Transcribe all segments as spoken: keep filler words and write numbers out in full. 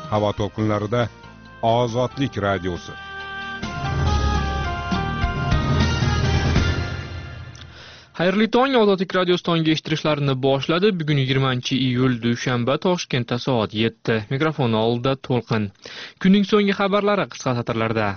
havo to'lqinlarida Ozodlik radiosi. Xayrli tong, Ozodlik radiosi tongi eshittirishlarini boshladi. Bugun yigirmanchi iyul dushanba, Toshkentda soat yetti. Mikrofon oldida To'lqin. Kunning so'nggi xabarlari qisqa satrlarda.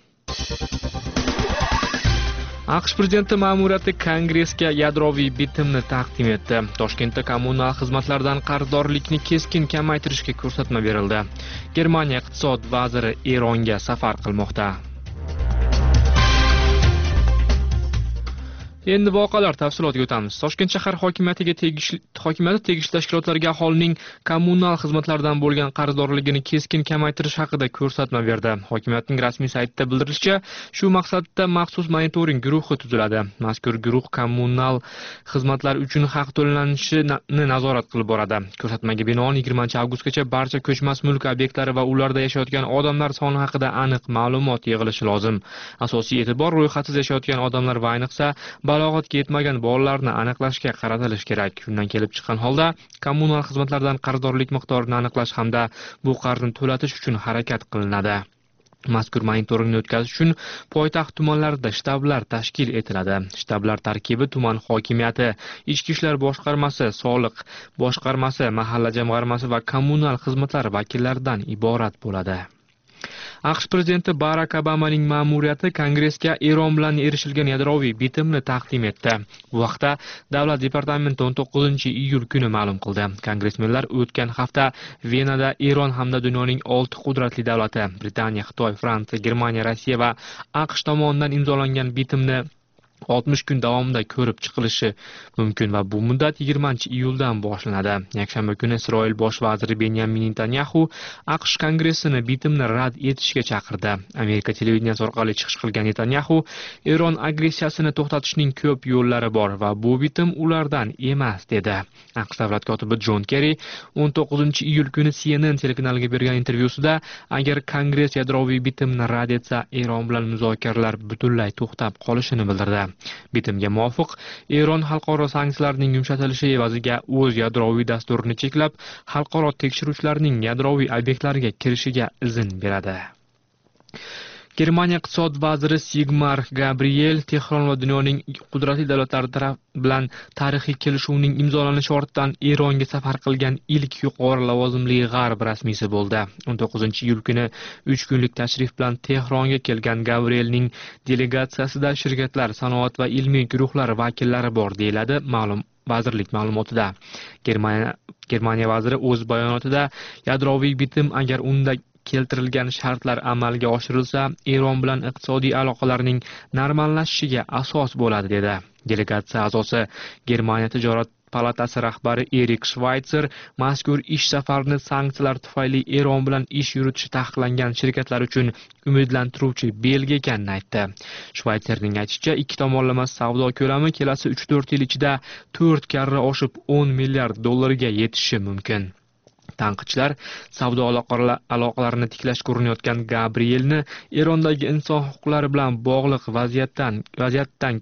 AQSh prezidenti ma'muriyati Kongressga yadroviy bitimni taqdim etdi. Toshkentda kommunal xizmatlardan qarzdorlikni keskin kamaytirishga ko'rsatma berildi. Germaniya iqtisod vaziri Eronga safar qilmoqda. Endi voqealar tafsilotiga o'tamiz. Toshkent shahar hokimiyatiga tegishli hokimiyati tegishli tashkilotlarga aholining kommunal xizmatlardan bo'lgan qarzdorligini keskin kamaytirish haqida ko'rsatma berdi. Hokimiyatning rasmiy saytida bildirilishicha, shu maqsadda maxsus monitoring guruhi tuziladi. Mazkur guruh kommunal xizmatlar uchun haq to'lanishini nazorat qilib boradi. Ko'rsatmaga binoan yigirmanchi avgustgacha barcha ko'chmas mulk obyektlari va ularda yashayotgan odamlar soni haqida aniq ma'lumot yig'ilishi lozim. Asosiy e'tibor ro'yxatsiz yashayotgan odamlar va ayniqsa balog'atga yetmagan bolalarni aniqlashga qaratilishi kerak. Shundan kelib chiqqan holda kommunal xizmatlardan qarzdorlik miqdorini aniqlash hamda bu qarzni to'latish uchun harakat qilinadi. Mazkur monitoringni o'tkazish uchun poytaxt tumanlarida shtablar tashkil etiladi. Shtablar tarkibi tuman hokimiyati, ichki ishlar boshqarmasi, soliq boshqarmasi, mahalla jamg'armasi va kommunal xizmatlar vakillaridan iborat bo'ladi. AQSh prezidenti Barak Obamaning ma'muriyati Kongressga Eron bilan erishilgan yadroviy bitimni taqdim etdi. Bu vaqtda Davlat departamenti o'n to'qqizinchi iyul kuni ma'lum qildi. Kongressmenlar o'tgan hafta Venada Eron hamda dunyoning olti qudratli davlati Britaniya, Xitoy, Fransiya, Germaniya, Rossiya va AQSh tomonidan imzolangan bitimni oltmish kun davomida ko'rib chiqilishi mumkin va bu muddat yigirmanchi iyuldan boshlanadi. Yakshanba kuni Isroil bosh vaziri Benyamin Netanyahu AQSh kongressini bitimni rad etishga chaqirdi. Amerika televideniyasi orqali chiqish qilgan Netanyahu Eron agressiyasini to'xtatishning ko'p yo'llari bor va bu bitim ulardan emas dedi. AQSh davlat kotibi Jon Kerri o'n to'qqizinchi iyul kuni C N N telekanaliga bergan intervyusida agar Kongress yadroviy bitimni rad etsa, Eron bilan muzokaralar butunlay to'xtab qolishini bildirdi. Bitimga muvofiq Eron xalqaro sanksiyalarning yumshatilishi evaziga o'z yadroviy dasturini cheklab, xalqaro tekshiruvchilarning yadroviy obyektlarga kirishiga izn beradi. Germaniya iqtisod vaziri Sigmar Gabriel Tehron va dunyoning qudratli davlatlari taraf bilan tarixiy kelishuvning imzolanishi ortidan Eronga safar qilgan ilk yuqori lavozimli g'arb rasmiysi bo'ldi. o'n to'qqizinchi iyul kuni uch kunlik tashrif bilan Tehronga kelgan Gabrielning delegatsiyasida shirkatlar, sanoat va ilmiy guruhlar vakillari bor, deyiladi ma'lum vazirlik ma'lumotida. Germaniya Germaniya vaziri o'z bayonotida yadroviy bitim agar unda keltirilgan shartlar amalga oshirilsa, Eron bilan iqtisodiy aloqalarning normallashishiga asos bo'ladi dedi. Delegatsiya a'zosi Germaniya tijorat palatasi rahbari Erik Schweitzer mazkur ish safarini sanksiyalar tufayli Eron bilan ish yuritishi taqiqlangan shirkatlar uchun umidlantiruvchi belgi ekanini aytdi. Schweitzerning aytishicha, ikki tomonlama savdo ko'lami kelasi uch to'rt yil ichida to'rt karra oshib o'n milliard dollarga yetishi mumkin. Tanqidchilar savdo aloqalarini tiklashga urinayotgan Gabrielni Erondagi inson huquqlari bilan bog'liq vaziyatdan vaziyatdan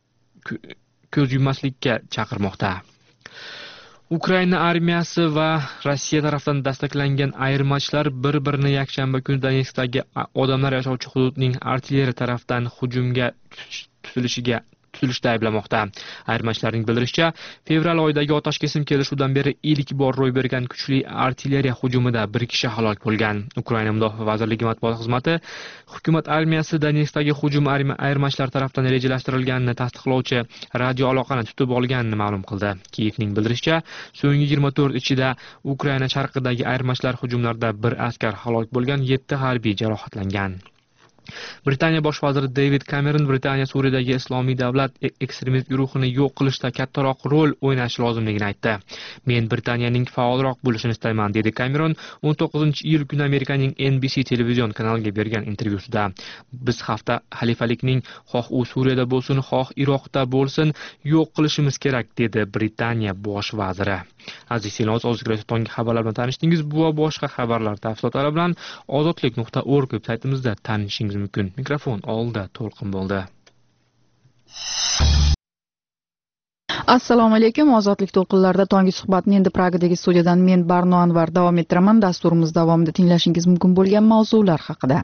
ko'z yummaslikka chaqirmoqda. Ukraina armiyasi va Rossiya tomonidan dastaklangan ayirmachilar bir-birini yakshanba kuni Donetskdagi odamlar yashovchi hududning artilleriya tomonidan hujumga tutilishiga tutilishda ayblamoqda. Ayirmachilarning bildirishicha, fevral oyidagi otash kesim kelishuvdan beri ilk bor ro'y bergan kuchli artilleriya hujumida bir kishi halok bo'lgan. Ukraina mudofaa vazirligi matbuot xizmati hukumat armiyasi Donetskdagi hujum ayirmachilar tomonidan rejalashtirilganini tasdiqlovchi radio aloqani tutib olganini ma'lum qildi. Kiyevning bildirishicha, so'nggi yigirma to'rt ichida Ukraina sharqidagi ayirmachilar hujumlarida bir askar halok bo'lgan, yetti harbiy jarohatlangan. Britaniya bosh vaziri David Cameron Britaniya Suriyadagi Islomiy davlat ekstremist guruhini yo'q qilishda kattaroq rol o'ynashi lozimligini aytdi. Men Britaniyaning faolroq bo'lishini istayman, dedi Cameron o'n to'qqizinchi iyul kuni Amerikaning N B C televizion kanaliga bergan intervyusida. Biz hafta xalifalikning xoh u Suriyada bo'lsin, xoh Iroqda bo'lsin yo'q qilishimiz kerak, dedi Britaniya bosh vaziri. Aziz Silons, Ozodlik tongi xabarlar bilan tanishdingiz. Bu va boshqa xabarlar tafsilotlari bilan ozodlik nuqta org saytimizda tanishishingiz mumkin. Mikrofon oldida To'lqin bo'ldi. Assalomu alaykum. Ozodlik to'lqinlarida tonggi suhbatni endi Pragadagi studiyadan men Barno Anvar davom ettiraman. Dasturimiz davomida tinglashingiz mumkin bo'lgan mavzular haqida.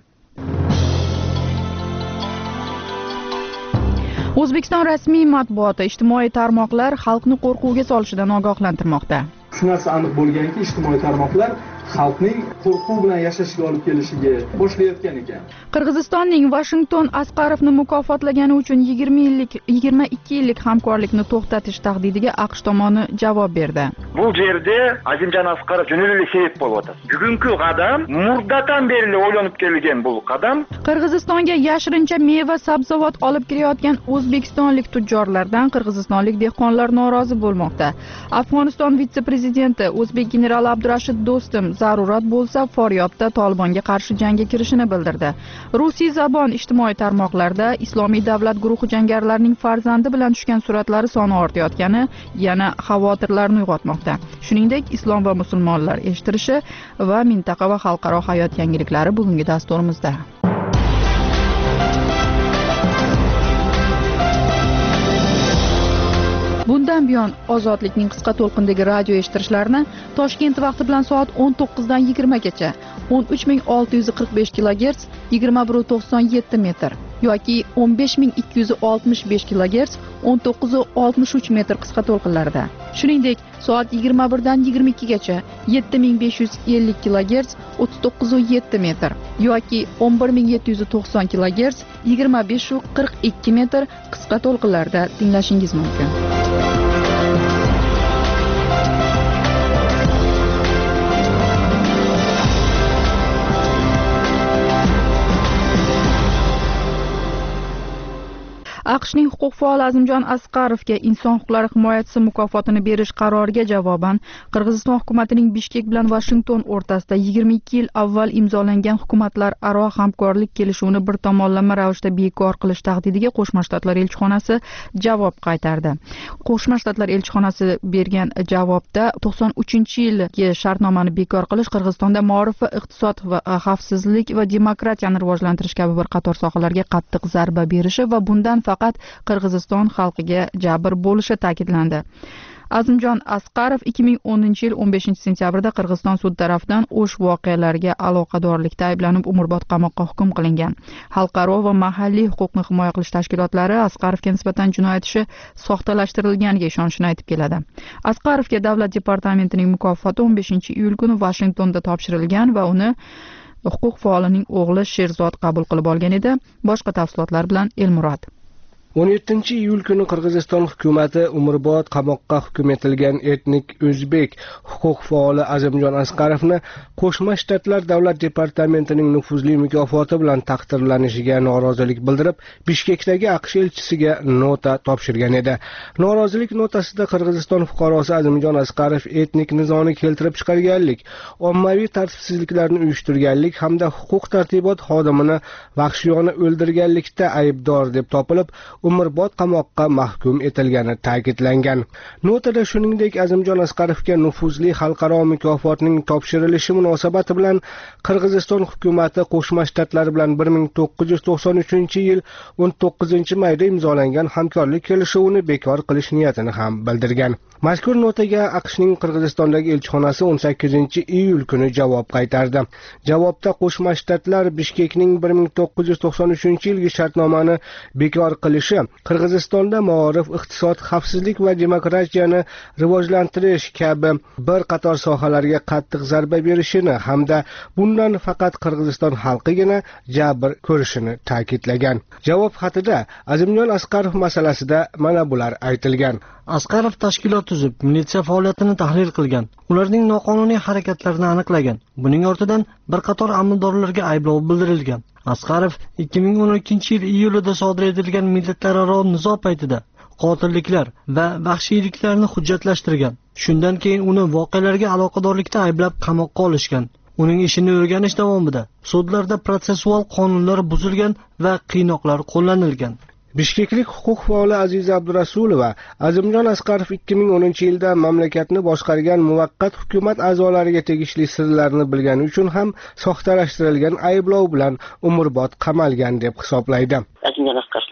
O'zbekiston rasmiy matbuoti ijtimoiy tarmoqlar xalqni qo'rquvga solishidan ogohlantirmoqda. Shu narsa aniq bo'lganki, ijtimoiy tarmoqlar xalqning qo'rquv bilan yashashiga olib kelishiga boshlayotgan ekan. Qirg'izistonning Washington Asqarovni mukofotlagani uchun yigirma yillik yigirma ikki yillik hamkorlikni to'xtatish tahdidiga AQSh tomoni javob berdi. Bu yerda Azimjon Asqarov jurnalli sebep bo'lyapti. Bugungi qadam muddatdan beri o'ylanib kelgan bu qadam. Qirg'izistonga yashirincha meva sabzavot olib kirayotgan o'zbekistonlik tujjorlardan qirg'izistonlik dehqonlar norozi bo'lmoqda. Afg'oniston vitse-prezidenti o'zbek generali Abdurashid Do'stum zarurat bo'lsa Faryobda Tolibonga qarshi jangga kirishini bildirdi. Rusiy zabon ijtimoiy tarmoqlarda Islomiy davlat guruhi jangarilarning farzandi bilan tushgan suratlari soni ortayotgani yana xavotirlarni uyg'otmoqda. Shuningdek, islom va musulmonlar eshittirishi va mintaqa va xalqaro hayot yangiliklari bugungi dasturimizda. Bundan buyon Ozodlikning qisqa to'lqindagi radio eshittirishlarini Toshkent vaqti bilan soat o'n to'qqizdan yigirma gacha o'n uch ming olti yuz qirq besh kilogerts yigirma bir nuqta to'qson yetti metr yoki o'n besh ming ikki yuz oltmish besh kilogerts o'n to'qqiz nuqta oltmish uch metr qisqa to'lqinlarda. Shuningdek, soat yigirma birdan yigirma ikki gacha yetti ming besh yuz ellik kilogerts o'ttiz to'qqiz nuqta yetti metr yoki o'n bir ming yetti yuz to'qson kilogerts yigirma besh nuqta qirq ikki metr qisqa to'lqinlarda tinglashingiz mumkin. AQShning huquq faoli Azimjon Asqarovga inson huquqlari himoyachisi mukofotini berish qaroriga javoban Qirg'iziston hukumatining Bishkek bilan Washington o'rtasida yigirma ikki yil avval imzolangan hukumatlararo hamkorlik kelishuvini bir tomonlama ravishda bekor qilish tahdidiga Qo'shma Shtatlar elchixonasi javob qaytardi. Qo'shma Shtatlar elchixonasi bergan javobda to'qson uchinchi yilgi shartnomani bekor qilish Qirg'izistonda ma'rif va iqtisod va xavfsizlik va demokratiyani rivojlantirish kabi bir qator sohalarga qattiq zarba berishi va bundan faqat Qirg'iziston xalqiga jabr bo'lishi ta'kidlandi. Azimjon Asqarov ikki ming o'ninchi yil o'n beshinchi sentyabrda Qirg'iziston sud tarafidan o'sh voqealariga aloqadorlikda ayblanib umrbod qamoqqa hukm qilingan. Xalqaro va mahalliy huquqni himoya qilish tashkilotlari Asqarovga nisbatan jinoyat ishi soxtalashtirilganiga ishonishini aytib keladi. Asqarovga davlat departamentining mukofoti o'n beshinchi iyul kuni Washingtonda topshirilgan va uni huquq faolining o'g'li Sherzod qabul qilib olgan edi. Boshqa tafsilotlar bilan Elmurod. o'n yettinchi iyul kuni Qirg'iziston hukumati umrbod qamoqqa hukm etilgan etnik o'zbek huquq faoli Azimjon Asqarovni Qo'shma Shtatlar davlat departamentining nufuzli mukofoti bilan taqdirlanishiga norozilik bildirib, Bishkekdagi AQSh elchisiga nota topshirgan edi. Norozilik notasida Qirg'iziston fuqarosi Azimjon Asqarov etnik nizoni keltirib chiqarganlik, ommaviy tartibsizliklarni uyushtirganlik hamda huquq tartibot xodimini vahshiyona o'ldirganlikda aybdor deb topilib, umrbod qamoqqa mahkum etilgani ta'kidlangan. Notada shuningdek Azimjon Asqarovga nufuzli xalqaro mukofotning topshirilishi munosabati bilan Qirg'iziston hukumati Qo'shma Shtatlar bilan bir ming to'qqiz yuz to'qson uchinchi yil o'n to'qqizinchi mayda imzolangan hamkorlik kelishuvini bekor qilish niyatini ham bildirgan. Mazkur notaga AQShning Qirg'izistondagi elchixonasi o'n sakkizinchi iyul kuni javob qaytardi. Javobda Qo'shma Shtatlar Bishkekning bir ming to'qqiz yuz to'qson uchinchi yilgi shartnomani bekor qilishi Qirg'izistonda ma'rif, iqtisod, xavfsizlik va demokratiyani rivojlantirish kabi bir qator sohalarga qattiq zarba berishini hamda bundan faqat Qirg'iziston xalqigina jabr ko'rishini ta'kidlagan. Javob xatida Azimjon Asqarov masalasida mana bular aytilgan. Asqarov tashkilot tuzib, militsiya faoliyatini tahlil qilgan, ularning noqonuniy harakatlarini aniqlagan. Buning ortidan bir qator amaldorlarga ayblov bildirilgan. Asqarov ikki ming o'n ikkinchi yil iyulida sodir etilgan millatlararo nizo paytida qotilliklar va vahshiyliklarni hujjatlashtirgan. Shundan keyin uni voqealarga aloqadorlikda ayblab qamoqqa olishgan. Uning ishini o'rganish davomida sudlarda protsessual qonunlar buzilgan va qiynoqlar qo'llanilgan. Bishkeklik huquq faoli Aziza Abdurasulova Azimjon Asqarov ikki ming o'ninchi yilda mamlakatni boshqargan muvaqqat hukumat a'zolariga tegishli sirlarni bilgani uchun ham soxtalashtirilgan ayblov bilan umrbod qamalgan deb hisoblaydi. Azimjon Asqarov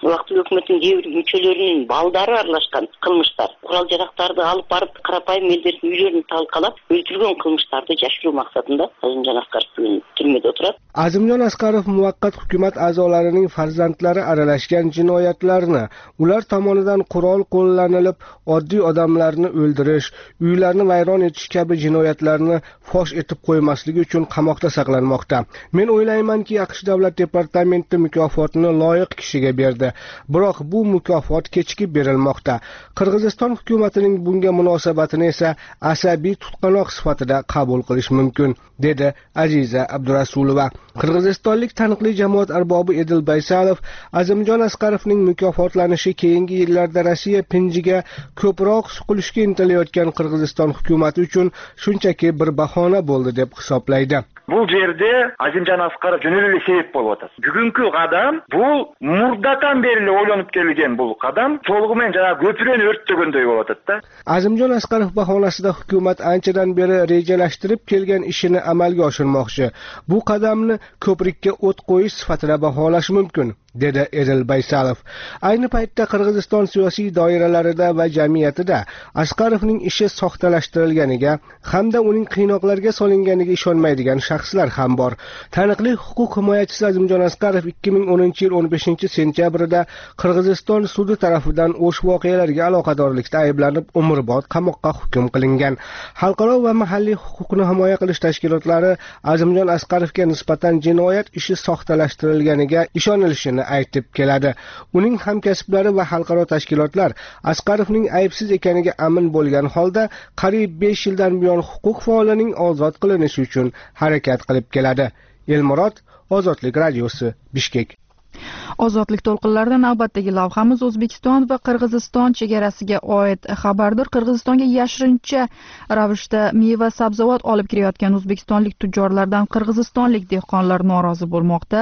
убактылуу өкмөттүн кээ бир мүчөлөрүнүн балдары аралашкан кылмыштар, курал жарактарды алып барып карапайым элдердин үйлөрүн талкалап өлтүргөн кылмыштарды жашыруу максатында Азимжан Аскаров бүгүн түрмөдө турат. Azimjon Asqarov muvaqqat hukumat a'zolarining farzandlari aralashgan jinoyatlarni, ular tomonidan qurol qo'llanilib oddiy odamlarni o'ldirish, uylarni vayron etish kabi jinoyatlarni fosh etib qo'ymasligi uchun qamoqda saqlanmoqda. Men o'ylaymanki, AQSh davlat departamenti mukofotini loyiq kishiga berdi. Biroq bu mukofot kechikib berilmoqda. Qirg'iziston hukumatining bunga munosabatini esa asabiy tutqanoq sifatida qabul qilish mumkin, dedi Aziza Abdurasulova. Qirg'izistonlik taniqli jamoat arbobi Edil Baysalov Azimjon Asqarovning mukofotlanishi keyingi yillarda Rossiya pinjiga ko'proq suqilishga intilayotgan Qirg'iziston hukumati uchun shunchaki bir bahona bo'ldi deb hisoblaydi. Бул жерде Азимжан Аскаров жөн эле себеп болуп атат. Бүгүнкү кадам бул мурдатан бери эле ойлонуп келген бул кадам толугу менен жана көпүрөнү өрттөгөндөй болуп атат да. Azimjon Asqarov bahonasida hukumat anchadan beri rejalashtirib kelgan ishini amalga oshirmoqchi. Bu qadamni ko'prikka o't qo'yish sifatida baholash mumkin, dedi Edil Baysalov. Ayni paytda Qirg'iziston siyosiy doiralarida va jamiyatida Asqarovning ishi soxtalashtirilganiga hamda uning qiynoqlarga solinganiga ishonmaydigan shaxslar ham bor. Taniqli huquq himoyachisi Azimjon Asqarov ikki ming o'ninchi yil o'n beshinchi sentyabrda Qirg'iziston sudi tarafidan o'sh voqealarga aloqadorlikda ayblanib umrbod qamoqqa hukm qilingan. Xalqaro va mahalliy huquqni himoya qilish tashkilotlari Azimjon Asqarovga nisbatan jinoyat ishi soxtalashtirilganiga ishonilishini aytib keladi. Uning hamkasblari va xalqaro tashkilotlar Asqarovning aybsiz ekaniga amin bo'lgan holda qariyb besh yildan buyon huquq faolining ozod qilinishi uchun harakat qilib keladi. Elmurod, Ozodlik radiosi, Bishkek. Ozodlik to'lqinlarida navbatdagi lavhamiz O'zbekiston va Qirg'iziston chegarasiga oid xabardir. Qirg'izistonga yashirincha ravishda meva sabzavot olib kirayotgan o'zbekistonlik tujjorlardan qirg'izistonlik dehqonlar norozi bo'lmoqda.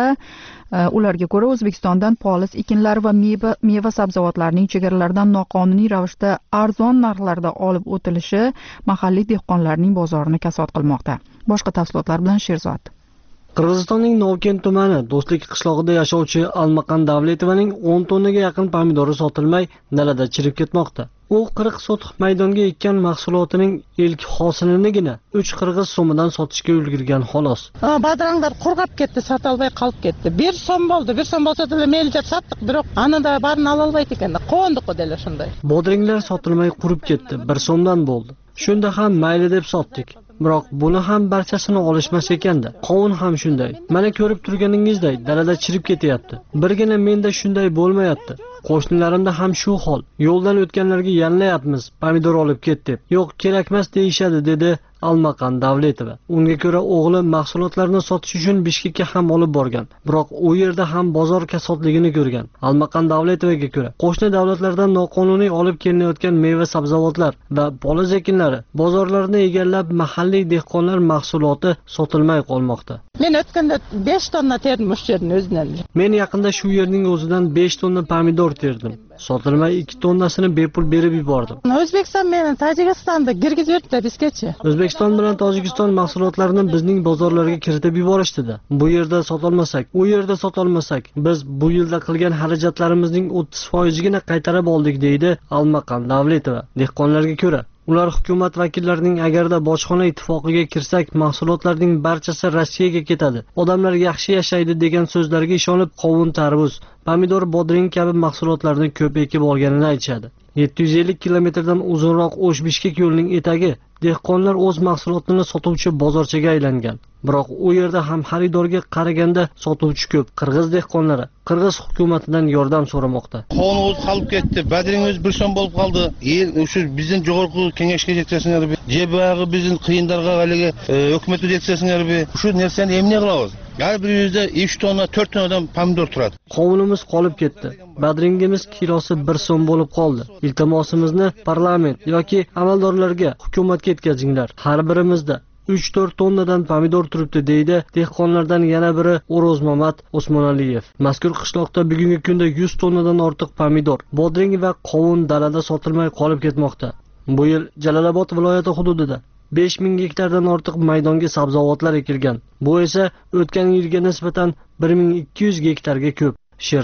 Ularga ko'ra O'zbekistondan polis ekinlari va meva meva sabzavotlarning chegaralardan noqonuniy ravishda arzon narxlarda olib o'tilishi mahalliy dehqonlarning bozorini kasod qilmoqda. Boshqa tafsilotlar bilan Sherzod. Qirg'izistonning Novkent tumani Do'stlik qishlog'ida yashovchi Almaqan Davletovaning o'n tonnaga yaqin pomidori sotilmay dalada chirib ketmoqda. U qirq sotix maydonga ekkan mahsulotining ilk hosilinigina uch qirg'iz so'midan sotishga ulgurgan xolos. Badranglar qurg'ab ketdi, sota olmay qolib ketdi. bir so'm bo'ldi, bir so'm bo'lsa da meyli deb sotdik, biroq anida barini ola olmaydi ekan. Qo'ndiq o'dela shunday. Bodringlar sotilmay qurib ketdi, bir so'mdan bo'ldi. Shunda ham mayli deb sotdik. Biroq buni ham barchasini olishmas ekanda. Qovun ham shunday. Mana ko'rib turganingizdek dalada chirib ketyapti. Birgina menda shunday bo'lmayapti. Qo'shnilarimda ham shu hol. Yo'ldan o'tganlarga yallayapmiz, pomidor olib ket deb. Yo'q, kerakmas deyishadi, dedi Almaqan Davletova. Unga ko'ra o'g'li mahsulotlarni sotish uchun Bishkekka ham olib borgan. Biroq u yerda ham bozor kasodligini ko'rgan. Almaqan Davletovaga ko'ra qo'shni davlatlardan noqonuniy olib kelinayotgan meva sabzavotlar va poliz ekinlari bozorlarni egallab mahalliy dehqonlar mahsuloti sotilmay qolmoqda. Men o'tganda besh tonna terdim o'sha yerning o'zidan. Men yaqinda shu yerning o'zidan besh tonna pomidor terdim. Sotilmay ikki tonnasini bepul berib yubordim. O'zbekiston meni Tojikistonda girgizib yuribdi bizgacha. O'zbekiston bilan Tojikiston mahsulotlarini bizning bozorlarga kiritib yuborishdida. Bu yerda sotolmasak, u yerda sotolmasak, biz bu yilda qilgan xarajatlarimizning o'ttiz foizigina qaytarib oldik, deydi Almaqan Davletova. Dehqonlarga ko'ra ular hukumat vakillarining agarda bojxona ittifoqiga kirsak, mahsulotlarning barchasi Rossiyaga ketadi. Odamlar yaxshi yashaydi degan so'zlarga ishonib qovun, tarvuz, pomidor, bodring kabi mahsulotlarni ko'p ekib olganini aytishadi. yetti yuz ellik kilometrdan uzunroq O'sh-Bishkek yo'lining etagi dehqonlar o'z mahsulotini sotuvchi bozorchaga aylangan. Biroq u yerda ham xaridorga qaraganda sotuvchi ko'p. Qirg'iz dehqonlari Qirg'iz hukumatidan yordam so'ramoqda. Qovun o'z qolib ketdi, badring o'z bir so'm bo'lib qoldi. El o'sha bizning jo'g'orqi kengashga yetkazsinlar, jebag'i bizning qiyinlarga haliga hukumatga yetkazsinlar. Shu narsani emne qilamiz? Har bir yuzda uch tonna, to'rt tonnadan pomidor turadi. Qovunimiz qolib ketdi. Badringimiz kilosi bir so'm bo'lib qoldi. Iltimosimizni parlament yoki amaldorlarga, hukumatga yetkazinglar. Har birimizda uch to'rt tonnadan pomidor turibdi, deydi dehqonlardan yana biri O'roz Mamat Osmonaliyev. Mazkur qishloqda bugungi kunda yuz tonnadan ortiq pomidor, bodring va qovun dalada sotilmay qolib ketmoqda. Bu yil Jalolobod viloyati hududida besh ming gektardan ortiq maydonga sabzavotlar ekilgan. Bu esa o'tgan yilga nisbatan bir ming ikki yuz gektarga ko'p. Sherzod,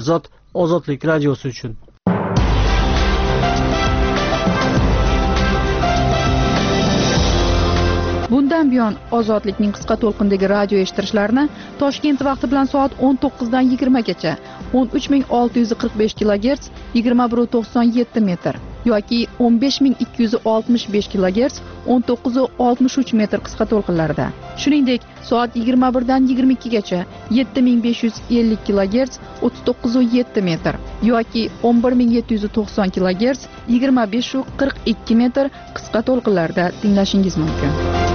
Ozodlik radiosi uchun. Bundan buyon Ozodlikning qisqa to'lqindagi radio eshittirishlarini Toshkent vaqti bilan soat o'n to'qqizdan yigirmagacha o'n uch ming olti yuz qirq besh kilogerts yigirma bir nuqta to'qson yetti metr yoki o'n besh ming ikki yuz oltmish besh kilogerts o'n to'qqiz nuqta oltmish uch metr qisqa to'lqinlarda. Shuningdek, soat yigirma birdan yigirma ikkigacha yetti ming besh yuz ellik kilogerts o'ttiz to'qqiz nuqta yetti metr yoki o'n bir ming yetti yuz to'qson kilogerts yigirma besh nuqta qirq ikki metr qisqa to'lqinlarda tinglashingiz mumkin.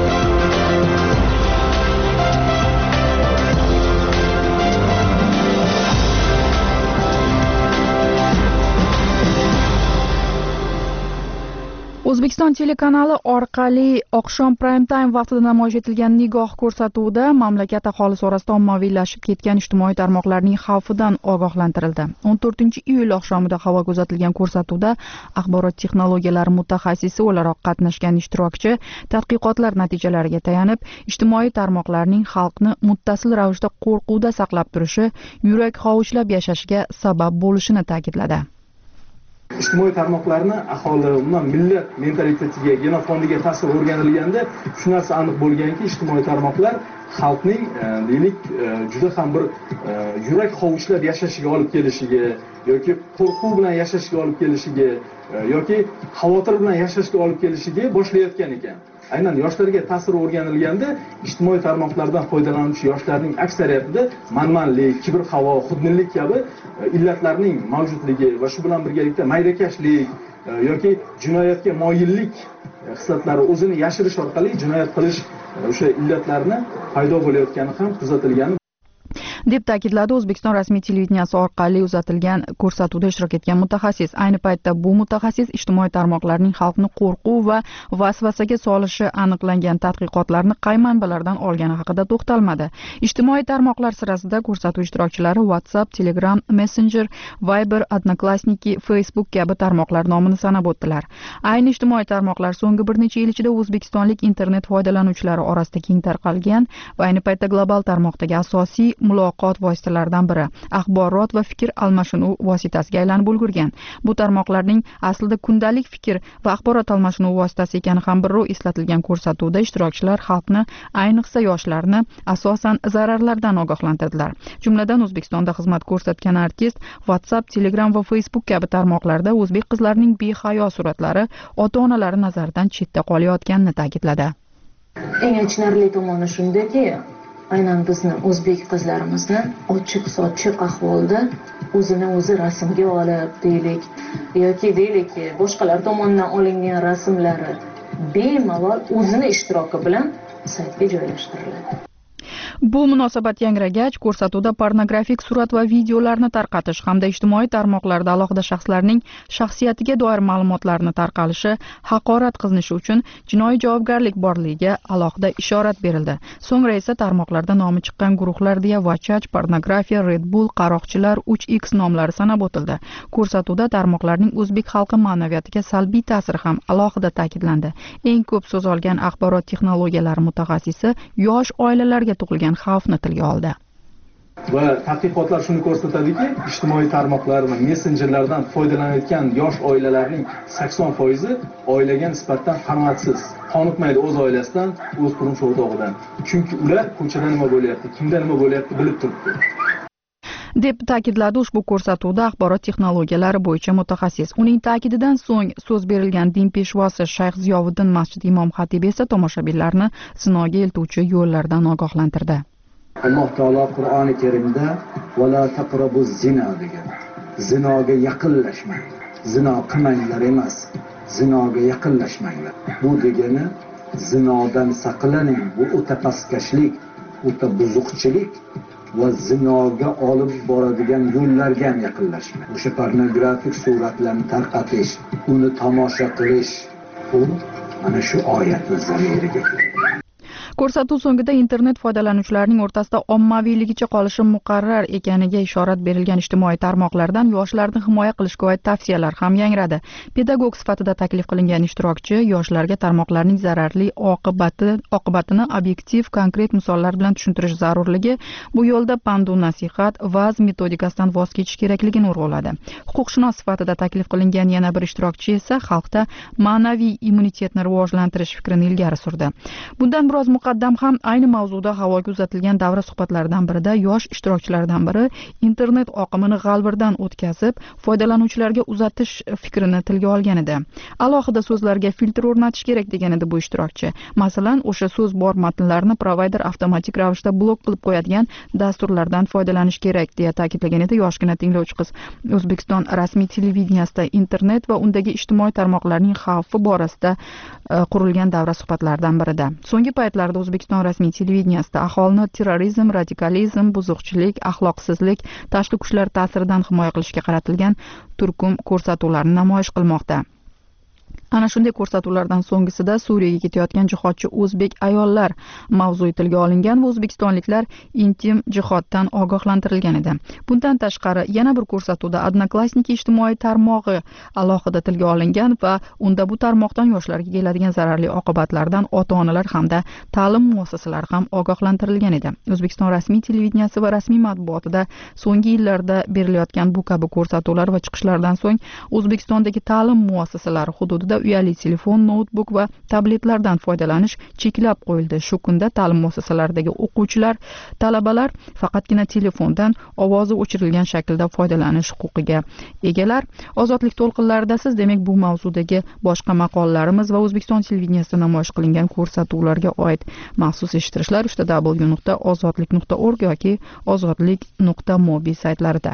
O'zbekiston telekanali orqali oqshom prime time vaqtida namoyish etilgan Nigoh ko'rsatuvida mamlakat aholisi orasida ommaviylashib ketgan ijtimoiy tarmoqlarning xavfidan ogohlantirildi. o'n to'rtinchi iyul oqshomida havoga uzatilgan ko'rsatuvda axborot texnologiyalari mutaxassisi o'laroq qatnashgan ishtirokchi tadqiqotlar natijalariga tayanib, ijtimoiy tarmoqlarning xalqni muttasil ravishda qo'rquvda saqlab turishi, yurak hovuchlab yashashiga sabab bo'lishini ta'kidladi. Ijtimoiy tarmoqlarni aholi, umuman millat mentalitetiga, genofondiga ta'sir o'rganilganda shu narsa aniq bo'lganki, ijtimoiy tarmoqlar xalqning deylik juda ham bir yurak hovuchlab yashashiga olib kelishiga yoki qo'rquv bilan yashashga olib kelishiga yoki xavotir bilan yashashga olib kelishiga boshlayotgan ekan. Aynan yoshlarga ta'sir o'rganilganda ijtimoiy tarmoqlardan foydalanuvchi yoshlarning aksariyatida manmanlik, kibr-havo, xudbinlik kabi illatlarning mavjudligi va shu bilan birgalikda mayrakashlik yoki jinoyatga moyillik hislatlari o'zini yashirish orqali jinoyat qilish o'sha illatlarni paydo bo'layotgani ham kuzatilgan deb ta'kidladi O'zbekiston rasmiy televideniyasi orqali uzatilgan ko'rsatuvda ishtirok etgan mutaxassis. Ayni paytda bu mutaxassis ijtimoiy tarmoqlarning xalqni qo'rquv va vasvasaga solishi aniqlangan tadqiqotlarni qay manbalardan olgani haqida to'xtalmadi. Ijtimoiy tarmoqlar sirasida ko'rsatuv ishtirokchilari WhatsApp, Telegram, Messenger, Viber, Odnoklassniki, Facebook kabi tarmoqlar nomini sanab o'tdilar. Ayni ijtimoiy tarmoqlar so'nggi bir necha yil ichida o'zbekistonlik internet foydalanuvchilari orasida keng tarqalgan va ayni paytda global tarmoqdagi asosiy muloqot vositalaridan biri, axborot va fikr almashinuv vositasiga aylanib ulgurgan. Bu tarmoqlarning aslida kundalik fikr va axborot almashinuv vositasi ekani ham bir ro'y eslatilgan ko'rsatuvda ishtirokchilar xalqni, ayniqsa yoshlarni asosan zararlardan ogohlantirdilar. Jumladan O'zbekistonda xizmat ko'rsatgan artist WhatsApp, Telegram va Facebook kabi tarmoqlarda o'zbek qizlarining behayo suratlari ota-onalari nazaridan chetda qolayotganini ta'kidladi. Eng achinarli tomoni shundaki, aynan bizni o'zbek qizlarimizni ochiq-sochiq ahvolda o'zini o'zi rasmga olib, deylik, yoki deylik, boshqalar tomonidan olingan rasmlari bemalol o'zini ishtiroki bilan saytga joylashtiriladi. Bu munosabat yangragach, ko'rsatuvda pornografik surat va videolarni tarqatish hamda ijtimoiy tarmoqlarda alohida shaxslarning shaxsiyatiga doir ma'lumotlarni tarqalishi, haqorat qilinishi uchun jinoiy javobgarlik borligiga alohida ishorat berildi. So'ngra esa tarmoqlarda nomi chiqqan guruhlar deya Vachach, pornografiya, Red Bull, qaroqchilar, uch x nomlari sanab o'tildi. Ko'rsatuvda tarmoqlarning o'zbek xalqi ma'naviyatiga salbiy ta'siri ham alohida ta'kidlandi. Eng ko'p so'z olgan axborot texnologiyalari mutaxassisi yosh oilalarga tug'ilgan xavfni tilga oldi. Va tadqiqotlar shuni ko'rsatadiki, ijtimoiy tarmoqlar va messenjerlardan foydalanayotgan yosh oilalarning sakson foizi oilaga nisbatan qanoatsiz. Qoniqmaydi o'z oilasidan, o'z turmush o'rtog'idan. Chunki ular ko'chada nima bo'lyapti, kimda nima bo'lyapti bilib turibdi. deb ta'kidladi ushbu ko'rsatuvda axborot texnologiyalari bo'yicha mutaxassis. Uning ta'kididan so'ng so'z berilgan din peshvosi Shayx Ziyovuddin masjid imom xatibi esa tomoshabinlarni zinoga eltuvchi yo'llardan ogohlantirdi. Alloh taolo Qur'oni Karimda "Va la taqrabuz zina" degan. Zinoga yaqinlashmang. Zino qilmanglar emas, zinoga yaqinlashmanglar. Bu degani zinodan saqlaning. Bu o'ta pastkashlik, o'ta buzuqchilik va zinoga olib boradigan yo'llarga yaqinlashmang. O'sha pornografik suratlarni tarqatish, uni tomosha qilish, bu mana shu oyatning zamiriga. Ko'rsatuv so'ngida internet foydalanuvchilarining o'rtasida ommaviyligicha qolishi muqarrar ekaniga ishorat berilgan ijtimoiy tarmoqlardan yoshlarni himoya qilishga oid tavsiyalar ham yangradi. Pedagog sifatida taklif qilingan ishtirokchi yoshlarga tarmoqlarning zararli oqibati oqibatini obyektiv, konkret misollar bilan tushuntirish zarurligi, bu yo'lda pandu nasihat, va'z metodikasidan voz kechish kerakligini urg'uladi. Huquqshunos sifatida taklif qilingan yana bir ishtirokchi esa xalqda ma'naviy immunitetni rivojlantirish fikrini ilgari surdi. Bundan biroz muqaddam ham ayni mavzuda havoga uzatilgan davra suhbatlaridan birida yosh ishtirokchilardan biri internet oqimini g'alvirdan o'tkazib, foydalanuvchilarga uzatish fikrini tilga olgan edi. Alohida so'zlarga filtr o'rnatish kerak degan edi bu ishtirokchi. Masalan, o'sha so'z bor matnlarni provayder avtomatik ravishda blok qilib qo'yadigan dasturlardan foydalanish kerak deya ta'kidlagan edi yoshgina tinglovchi qiz. O'zbekiston rasmiy televideniyasida internet va undagi ijtimoiy tarmoqlarning xavfi borasida qurilgan davra suhbatlaridan birida. So'nggi paytlarda O'zbekiston rasmiy televideniyasida aholini terrorizm, radikalizm, buzuqchilik, axloqsizlik, tashqi kuchlar ta'siridan himoya qilishga qaratilgan turkum ko'rsatuvlarni namoyish qilmoqda. Ana shunday ko'rsatuvlardan so'nggisida Suriyaga ketayotgan jihodchi o'zbek ayollar mavzui tilga olingan va o'zbekistonliklar intim jihoddan ogohlantirilgan edi. Bundan tashqari yana bir ko'rsatuvda Odnoklassniki ijtimoiy tarmog'i alohida tilga olingan va unda bu tarmoqdan yoshlarga keladigan zararli oqibatlardan ota-onalar hamda ta'lim muassasalari ham ogohlantirilgan edi. O'zbekiston rasmiy televideniyasi va rasmiy matbuotida so'nggi yillarda berilayotgan bu kabi ko'rsatuvlar va chiqishlardan so'ng O'zbekistondagi ta'lim muassasalari hududida uyali telefon, noutbuk va tabletlardan foydalanish cheklab qo'yildi. Shu kunda ta'lim muassasalaridagi o'quvchilar, talabalar faqatgina telefondan ovozi o'chirilgan shaklda foydalanish huquqiga egalar. Ozodlik to'lqinlarida siz demak bu mavzudagi boshqa maqolalarimiz va O'zbekiston televideniyasida namoyish qilingan ko'rsatuvlarga oid maxsus eshittirishlar uchta w nuqta ozodlik nuqta org yoki ozodlik nuqta mobi saytlarida.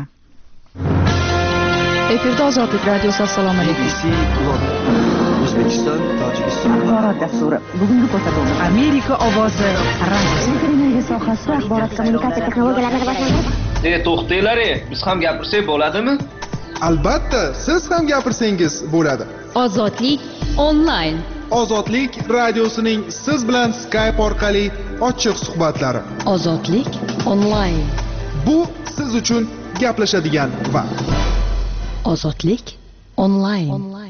Efirda Ozodlik radiosi. Assalomu alaykum. O'zbekiston, Tojikiston axborot dasturi. Bugungi ko'rsatuvimiz Amerika ovozi radio. Televiziya sohasida axborot kommunikatsiya texnologiyalarini rivojlantirish. E, to'xtanglar, biz ham gapirsak bo'ladimi? Albatta, siz ham gapirsangiz bo'ladi. Ozodlik onlayn. Ozodlik radiosining siz bilan Skype orqali ochiq suhbatlari. Ozodlik onlayn. Bu siz uchun gaplashadigan vaqt. Ozodlik onlayn.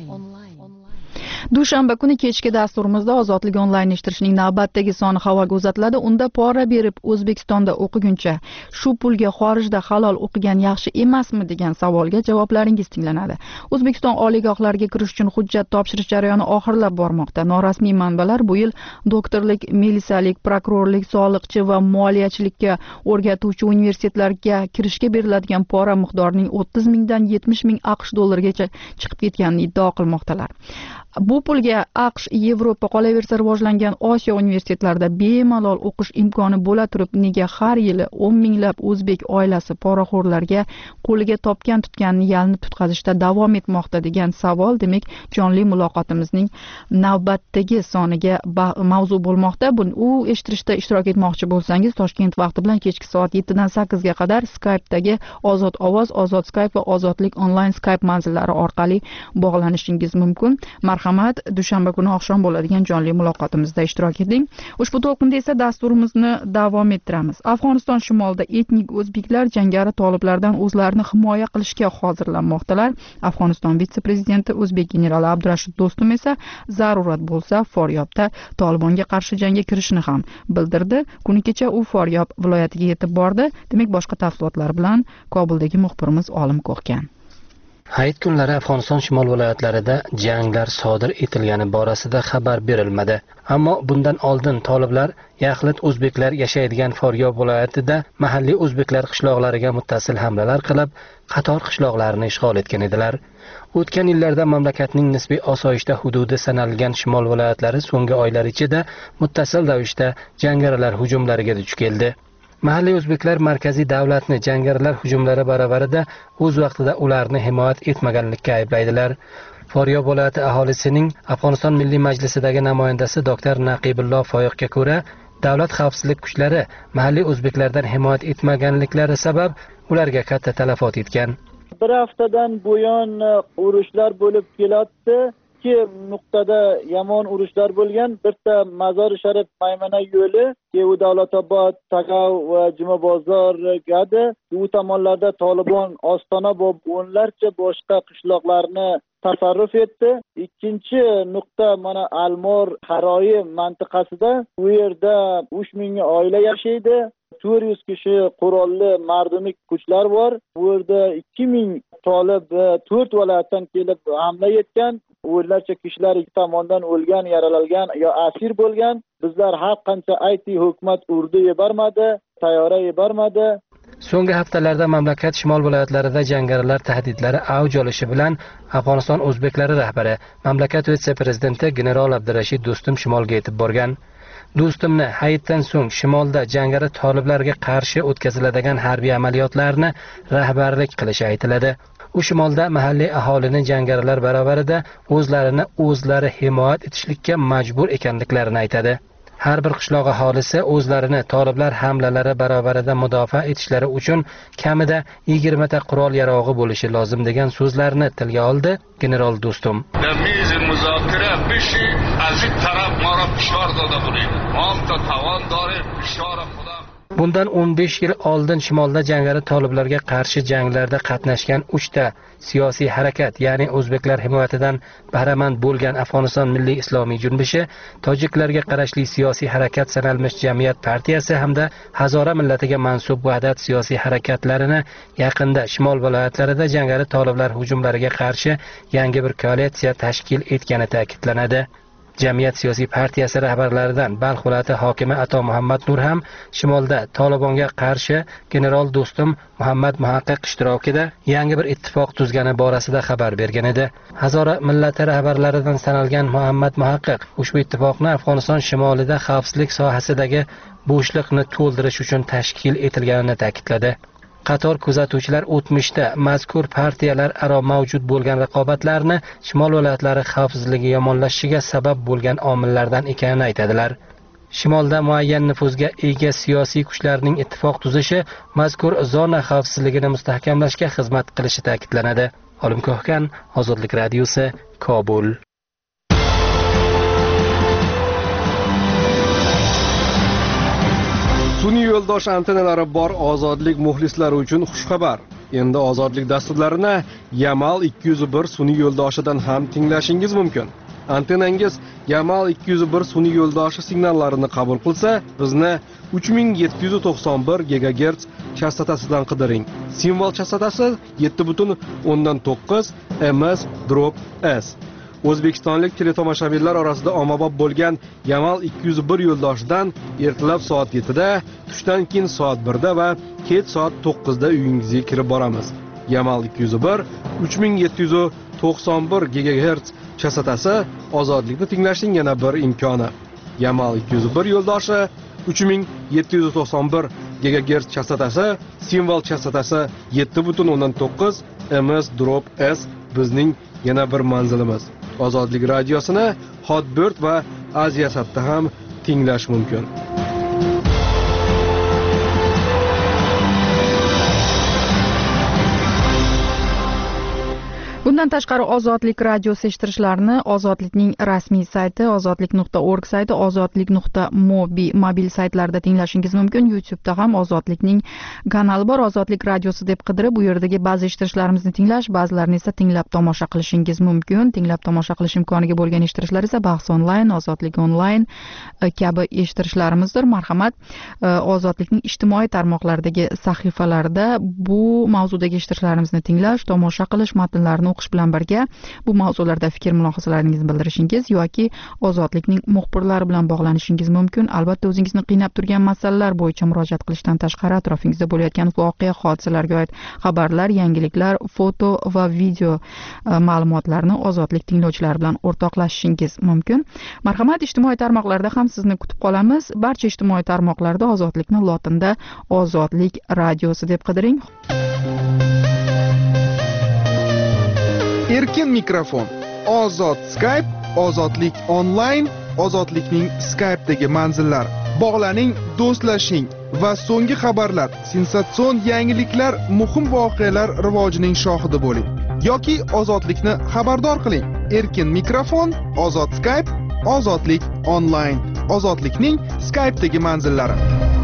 Dushanba kuni kechki dasturimizda Ozodlik onlayn eshittirishning navbatdagi soni havoga uzatiladi. Unda pora berib O'zbekistonda o'qiguncha shu pulga xorijda halol o'qigan yaxshi emasmi degan savolga javoblaringiz tinglanadi. O'zbekiston oliygohlariga kirish uchun hujjat topshirish jarayoni oxirlab bormoqda. Norasmiy manbalar bu yil doktorlik, milisiyalik, prokurorlik, soliqchi va moliyachilikka o'rgatuvchi universitetlarga kirishga beriladigan pora miqdorining o'ttiz mingdan yetmish ming AQSh dollarigacha chiqib ketganini iddao qilmoqdalar. Bu pulga AQSh, Yevropa, qolaversa rivojlangan Osiyo universitetlarida bemalol o'qish imkoni bo'la turib, nega har yili o'n minglab o'zbek oilasi poraxo'rlarga qo'liga topgan tutganini yalinib tutqazishda davom etmoqda degan savol demak jonli muloqotimizning navbatdagi soniga mavzu bo'lmoqda. U eshittirishda ishtirok etmoqchi bo'lsangiz, Toshkent vaqti bilan kechki soat yettidan sakkizga qadar Skype'dagi Ozod ovoz, Ozod Skype va Ozodlik onlayn Skype manzillari orqali bog'lanishingiz mumkin. Marhamat, dushanba kuni oqshom bo'ladigan jonli muloqotimizda ishtirok eting. Ushbu to'lqinda esa dasturimizni davom ettiramiz. Afg'oniston shimolida etnik o'zbeklar jangari toliblardan o'zlarini himoya qilishga hozirlanmoqdalar. Afg'oniston vitse-prezidenti o'zbek generali Abdurashid Do'stum esa zarurat bo'lsa Foryobda Tolibonga qarshi jangga kirishni ham bildirdi. Kuni kecha u Foryob viloyatiga yetib bordi. Demak, boshqa tafsilotlar bilan Kobuldagi muxbirimiz Olim Ko'kkan. Hayit kunlari Afg'oniston shimol viloyatlarida janglar sodir etilgani borasida xabar berilmadi. Ammo bundan oldin toliblar Yaxlit o'zbeklar yashaydigan Foryob viloyatida mahalliy o'zbeklar qishloqlariga muttasil hamlalar qilib, qator qishloqlarni ishg'ol etgan edilar. O'tgan yillarda mamlakatning nisbiy osoyishta hududi sanalgan shimol viloyatlari so'nggi oylar ichida muttasil ravishda jangarilar hujumlariga duch keldi. Mahalliy o'zbeklar markaziy davlatni jangarilar hujumlari baravarida o'z vaqtida ularni himoya etmaganlikka ayblaydilar. Foryob viloyati aholisining Afg'oniston Milliy Majlisidagi namoyandasi doktor Naqibulloh Foyiqga ko'ra, davlat xavfsizlik kuchlari mahalliy o'zbeklardan himoya etmaganliklari sabab ularga katta talafot yetgan. Bir haftadan buyon urushlar bo'lib kelyapti. ikki nuqtada yomon urushlar bo'lgan. Bitta Mazor Sharif Maymana yo'li, keyin Davlatobod, Tagav va Jumabozor gadi. Bu tomonlarda Tolibon ostona bo'lib o'nlarcha boshqa qishloqlarni tasarruf etdi. Ikkinchi nuqta mana Almor Haroyi mantiqasida, u yerda uch ming oila yashaydi. to'rt yuz kishi qurolli mardumik kuchlar bor. Bu yerda ikki ming Tolib to'rt viloyatdan kelib hamla etgan. O'nlarcha kishilar ikki tomondan o'lgan, yaralangan yo asir bo'lgan. Bizlar har qancha aytdi, hukumat urdi yubormadi, tayyora yubormadi. So'nggi haftalarda mamlakat shimol viloyatlarida jangarilar tahdidlari avj olishi bilan Afg'oniston o'zbeklari rahbari, mamlakat vitse-prezidenti general Abdurashid Do'stum shimolga yetib borgan. Do'stumni hayitdan so'ng shimolda jangari toliblarga qarshi o'tkaziladigan harbiy amaliyotlarni rahbarlik qilishi aytiladi. U shimolda mahalliy aholini jangarilar barobarida o'zlarini o'zlari himoya etishlikka majbur ekanliklarini aytadi. Har bir qishloq aholisi o'zlarini toliblar hamlalari barobarida mudofaa etishlari uchun kamida yigirma ta qurol yarog'i bo'lishi lozim degan so'zlarni tilga oldi general Do'stum. Bundan o'n besh yil oldin shimolda jangari toliblarga qarshi janglarda qatnashgan uchta siyosiy harakat, ya'ni o'zbeklar himoyatidan bahramand bo'lgan Afg'oniston Milliy Islomiy Junbishi, tojiklarga qarashli siyosiy harakat sanalmish Jamiyat partiyasi hamda Hazora millatiga mansub Vahdat siyosiy harakatlarini yaqinda shimol viloyatlarida jangari toliblar hujumlariga qarshi yangi bir koalitsiya tashkil etgani ta'kidlanadi. Jamiyat siyosiy partiyasi rahbarlaridan Balx viloyati hokimi Ato Muhammad Nur ham shimolda Tolibonga qarshi general Do'stum Muhammad Muhaqqiq ishtirokida yangi bir ittifoq tuzgani borasida xabar bergan edi. Hazora millati rahbarlaridan sanalgan Muhammad Muhaqqiq ushbu ittifoqni Afg'oniston shimolida xavfsizlik sohasidagi bo'shliqni to'ldirish uchun tashkil etilganini ta'kidladi. Qator kuzatuvchilar o'tmishda mazkur partiyalar aro mavjud bo'lgan raqobatlarni shimol viloyatlari xavfsizligi yomonlashishiga sabab bo'lgan omillardan ekanini aytadilar. Shimolda muayyan nufuzga ega siyosiy kuchlarning ittifoq tuzishi mazkur zona xavfsizligini mustahkamlashga xizmat qilishi ta'kidlanadi. Olim Ko'hkan, Ozodlik radiosi, Kobul. Sun'iy yo'ldosh antennalari bor Ozodlik muxlislari uchun xushxabar. Endi Ozodlik dasturlarini Yamal ikki yuz bir sun'iy yo'ldoshidan ham tinglashingiz mumkin. Antennangiz Yamal ikki yuz bir sun'iy yo'ldoshi signallarini qabul qilsa, bizni uch ming yetti yuz to'qson bir gigagerts chastotasidan qidiring. Simvol chastotasi yetti butun o'ndan to'qqiz M S drop S. O'zbekistonlik teletomoshabinlar orasida ommabop bo'lgan Yamal ikki yuz bir yo'ldoshidan ertalab soat yettida, tushdan keyin soat birda va kech soat to'qqizda uyingizga kirib boramiz. Yamal ikki yuz bir uch ming yetti yuz to'qson bir gigagerts chastotasi ozodlikni tinglashning yana bir imkoni. Yamal ikki yuz bir yo'ldoshi uch ming yetti yuz to'qson bir gigagerts chastotasi, simvol chastotasi yetti butun o'ndan to'qqiz M S drop S bizning yana bir manzilimiz. Ozodlik radiosini Hotbird va Aziyasatda ham tinglash mumkin. Bundan tashqari Ozodlik radiosi eshittirishlarini Ozodlikning rasmiy sayti, ozodlik nuqta org sayti, ozodlik nuqta mobi mobil saytlarida tinglashingiz mumkin. YouTube'da ham Ozodlikning kanali bor. Ozodlik radiosi deb qidirib, bu yerdagi ba'zi eshittirishlarimizni tinglash, ba'zilarini esa tinglab tomosha qilishingiz mumkin. Tinglab tomosha qilish imkoniga bo'lgan eshittirishlar esa Bahs onlayn, Ozodlik onlayn kabi eshittirishlarimizdir. Marhamat, Ozodlikning ijtimoiy tarmoqlardagi sahifalarida bu mavzudagi eshittirishlarimizni tinglash, tomosha qilish, matnlarni o'qish bilan birga bu mavzularda fikr mulohazalaringizni bildirishingiz yoki Ozodlikning muxbirlari bilan bog'lanishingiz mumkin. Albatta, o'zingizni qiynab turgan masalalar bo'yicha murojaat qilishdan tashqari atrofingizda bo'layotgan voqea hodisalarga oid xabarlar, yangiliklar, foto va video ma'lumotlarni Ozodlik tinglovchilari bilan o'rtoqlashishingiz mumkin. Marhamat, ijtimoiy tarmoqlarda ham sizni kutib qolamiz. Barcha ijtimoiy tarmoqlarda Ozodlikni lotinda Ozodlik radiosi deb qidiring. Erkin mikrofon, ozod Skype, ozodlik onlayn, ozodlikning Skype'dagi manzillari. Bog'laning, do'stlashing va so'nggi xabarlar, sensatsion yangiliklar, muhim voqealar rivojining shohidi bo'ling. yoki ozodlikni xabardor qiling. Erkin mikrofon, ozod Skype, ozodlik onlayn. Ozodlikning Skype'dagi manzillari.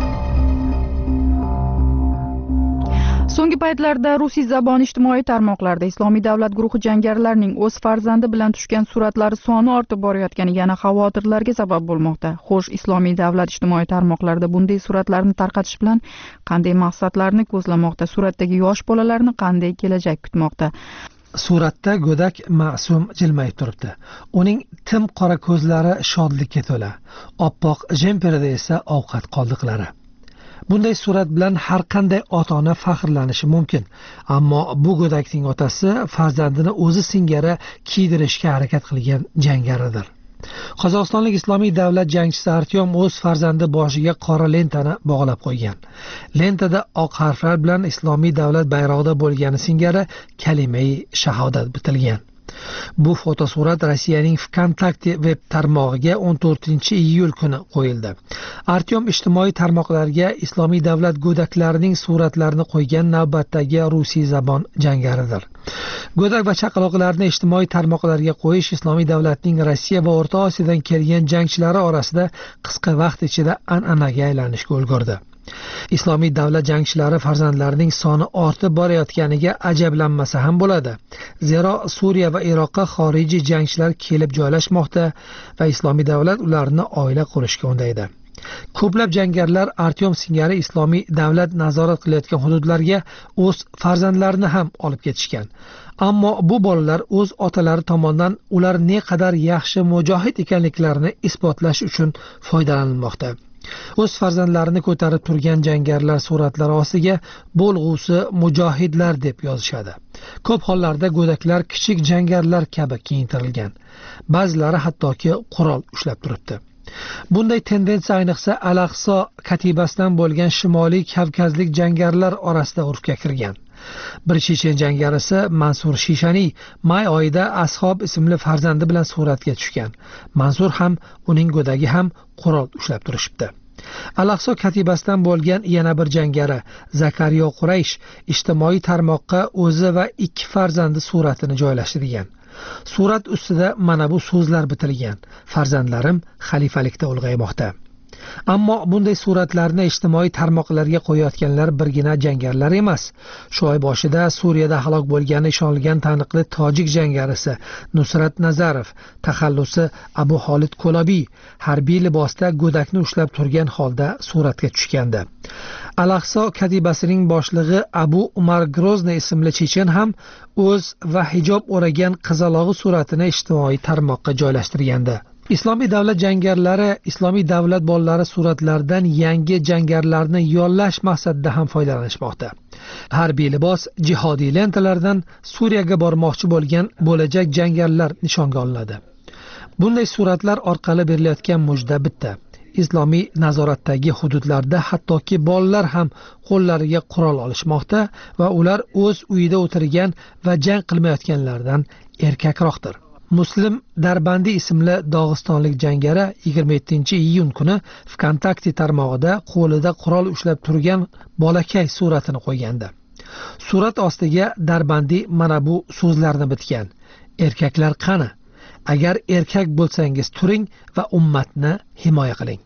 So'nggi paytlarda rusiy zabon ijtimoiy tarmoqlarda Islomiy davlat guruhi jangarilarining o'z farzandi bilan tushgan suratlari soni ortib borayotgani yana xavotirlarga sabab bo'lmoqda. Xo'sh, Islomiy davlat ijtimoiy tarmoqlarda bunday suratlarni tarqatish bilan qanday maqsadlarni ko'zlamoqda? Suratdagi yosh bolalarni qanday kelajak kutmoqda? Suratda go'dak ma'sum jilmayib turibdi. Uning tim qora ko'zlari shodlikka to'la. Oppoq jemperida esa ovqat qoldiqlari. Bunday surat bilan har qanday ota-ona faxrlanishi mumkin, ammo bu go'dakning otasi farzandini o'zi singari kiydirishga harakat qilgan jangaridir. Qozog'istonlik Islomiy davlat jangchisi Artyom o'z farzandi boshiga qora lentani bog'lab qo'ygan. Lentada oq harflar bilan Islomiy davlat bayrog'ida bo'lgani singari kalima-i shahodat bitilgan. Bu fotosurat Rossiyaning VKontakte web tarmog'iga o'n to'rtinchi iyul kuni qo'yildi. Artyom ijtimoiy tarmoqlarga Islomiy davlat go'daklarining suratlarini qo'ygan navbatdagi rusiy zabon jangaridir. Go'dak va chaqaloqlarni ijtimoiy tarmoqlarga qo'yish Islomiy davlatning Rossiya va O'rta Osiyodan kelgan jangchilari orasida qisqa vaqt ichida an'anaga aylanishga ulgurdi. Islomiy davlat jangchilari farzandlarining soni ortib borayotganiga ajablanmasa ham bo'ladi. Zero Suriya va Iroqqa xorijiy jangchilar kelib joylashmoqda va Islomiy davlat ularni oila qurishga undaydi. Ko'plab jangarilar Artyom singari Islomiy davlat nazorat qilayotgan hududlarga o'z farzandlarini ham olib ketishgan. Ammo bu bolalar o'z otalari tomonidan ular ne qadar yaxshi mujohid ekanliklarini isbotlash uchun foydalanilmoqda. O'z farzandlarini ko'tarib turgan jangarilar suratlari ostiga bo'lg'usi mujohidlar deb yozishadi. Ko'p hollarda go'daklar kichik jangarilar kabi kiyintirilgan. Ba'zilari hattoki qurol ushlab turibdi. Bunday tendensiya ayniqsa Al-Aqso katibasidan bo'lgan Shimoliy Kavkazlik jangarilar orasida urfga kirgan. Bir chechen jangarisi Mansur Shishaniy may oyida Ashob ismli farzandi bilan suratga tushgan. Mansur ham, uning go'dagi ham qurol ushlab turishibdi. Al-Aqso katibasidan bo'lgan yana bir jangari Zakariyo Quraysh ijtimoiy tarmoqqa o'zi va ikki farzandi suratini joylashtirgan. Surat ustida mana bu so'zlar bitilgan: farzandlarim xalifalikda ulg'aymoqda. Ammo bunday suratlarni ijtimoiy tarmoqlarga qo'yayotganlar birgina jangarilar emas. Shu oy boshida Suriyada halok bo'lgani ishonilgan taniqli tojik jangarisi Nusrat Nazarov, taxallusi Abu Xolid Ko'lobiy harbiy libosda go'dakni ushlab turgan holda suratga tushgandi. Al-Aqso katibasining boshlig'i Abu Umar Grozniy ismli chechen ham o'z va hijob o'ragan qizalog'i suratini ijtimoiy tarmoqqa joylashtirgandi. Islomiy davlat jangarilari Islomiy davlat bolalari suratlaridan yangi jangarilarni yollash maqsadida ham foydalanishmoqda. Harbiy libos, jihodiy lentalardan Suriyaga bormoqchi bo'lgan bo'lajak jangarilar nishonga olinadi. Bunday suratlar orqali berilayotgan mujda bitta: Islomiy nazoratdagi hududlarda hattoki bolalar ham qo'llariga qurol olishmoqda va ular o'z uyida o'tirgan va jang qilmayotganlardan erkakroqdir. Muslim Darbandi ismli Dog'istonlik jangari yigirma yettinchi iyun kuni VKontakte tarmog'ida qo'lida qurol ushlab turgan bolakay suratini qo'ygandi. Surat ostiga Darbandi mana bu so'zlarni bitgan: erkaklar qani? Agar erkak bo'lsangiz turing va ummatni himoya qiling.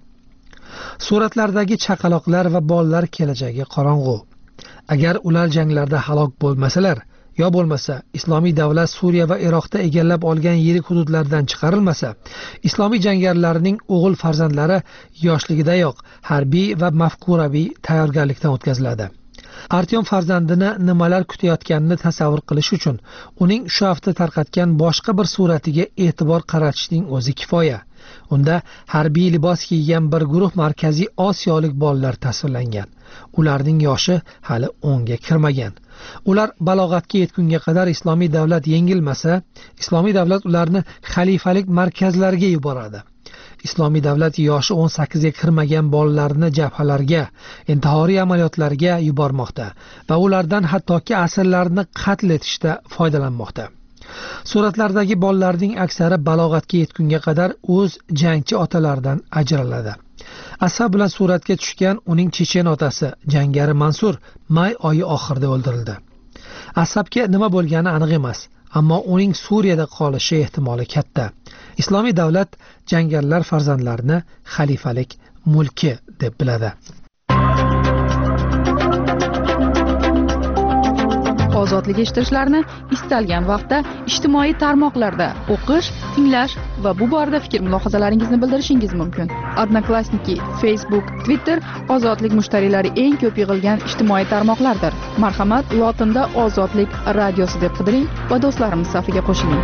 Suratlardagi chaqaloqlar va bolalar kelajagi qorong'u. Agar ular janglarda halok bo'lmasalar, yo bo'lmasa Islomiy davlat Suriya va Iroqda egallab olgan yirik hududlardan chiqarilmasa, islomiy jangarilarning o'g'il farzandlari yoshligidayoq harbiy va mafkuraviy tayyorgarlikdan o'tkaziladi. Artyom farzandini nimalar kutayotganini tasavvur qilish uchun uning shu hafta tarqatgan boshqa bir suratiga e'tibor qaratishning o'zi kifoya. Unda harbiy libos kiygan bir guruh markaziy osiyolik bolalar tasvirlangan. Ularning yoshi hali o'nga kirmagan. Ular balog'atga yetgunga qadar Islomiy davlat yengilmasa, Islomiy davlat ularni xalifalik markazlariga yuboradi. Islomiy davlat yoshi o'n sakkizga kirmagan bolalarni jabhalarga, intihoriy amaliyotlarga yubormoqda va ulardan hattoki asirlarni qatl etishda foydalanmoqda. Suratlardagi bolalarning aksari balog'atga yetgunga qadar o'z jangchi otalaridan ajraladi. Asab bilan suratga tushgan uning chechen otasi, jangari Mansur may oyi oxirida o'ldirildi. Asabga nima bo'lgani aniq emas, ammo uning Suriyada qolishi ehtimoli katta. Islomiy davlat jangarilar farzandlarini xalifalik mulki deb biladi. Ozodlik eshittirishlarni istalgan vaqtda ijtimoiy tarmoqlarda o'qish, tinglash va bu borada fikr-mulohazalaringizni bildirishingiz mumkin. Odnoklassniki, Facebook, Twitter ozodlik mushtariylari eng ko'p yig'ilgan ijtimoiy tarmoqlardir. Marhamat, lotinda Ozodlik radiosi deb qidiring va do'stlarimiz safiga qo'shiling.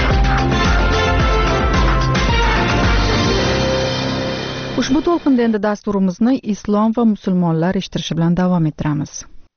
Ushbu to'lqinda endi dasturimizni islom va musulmonlar eshittirishi bilan davom ettiramiz.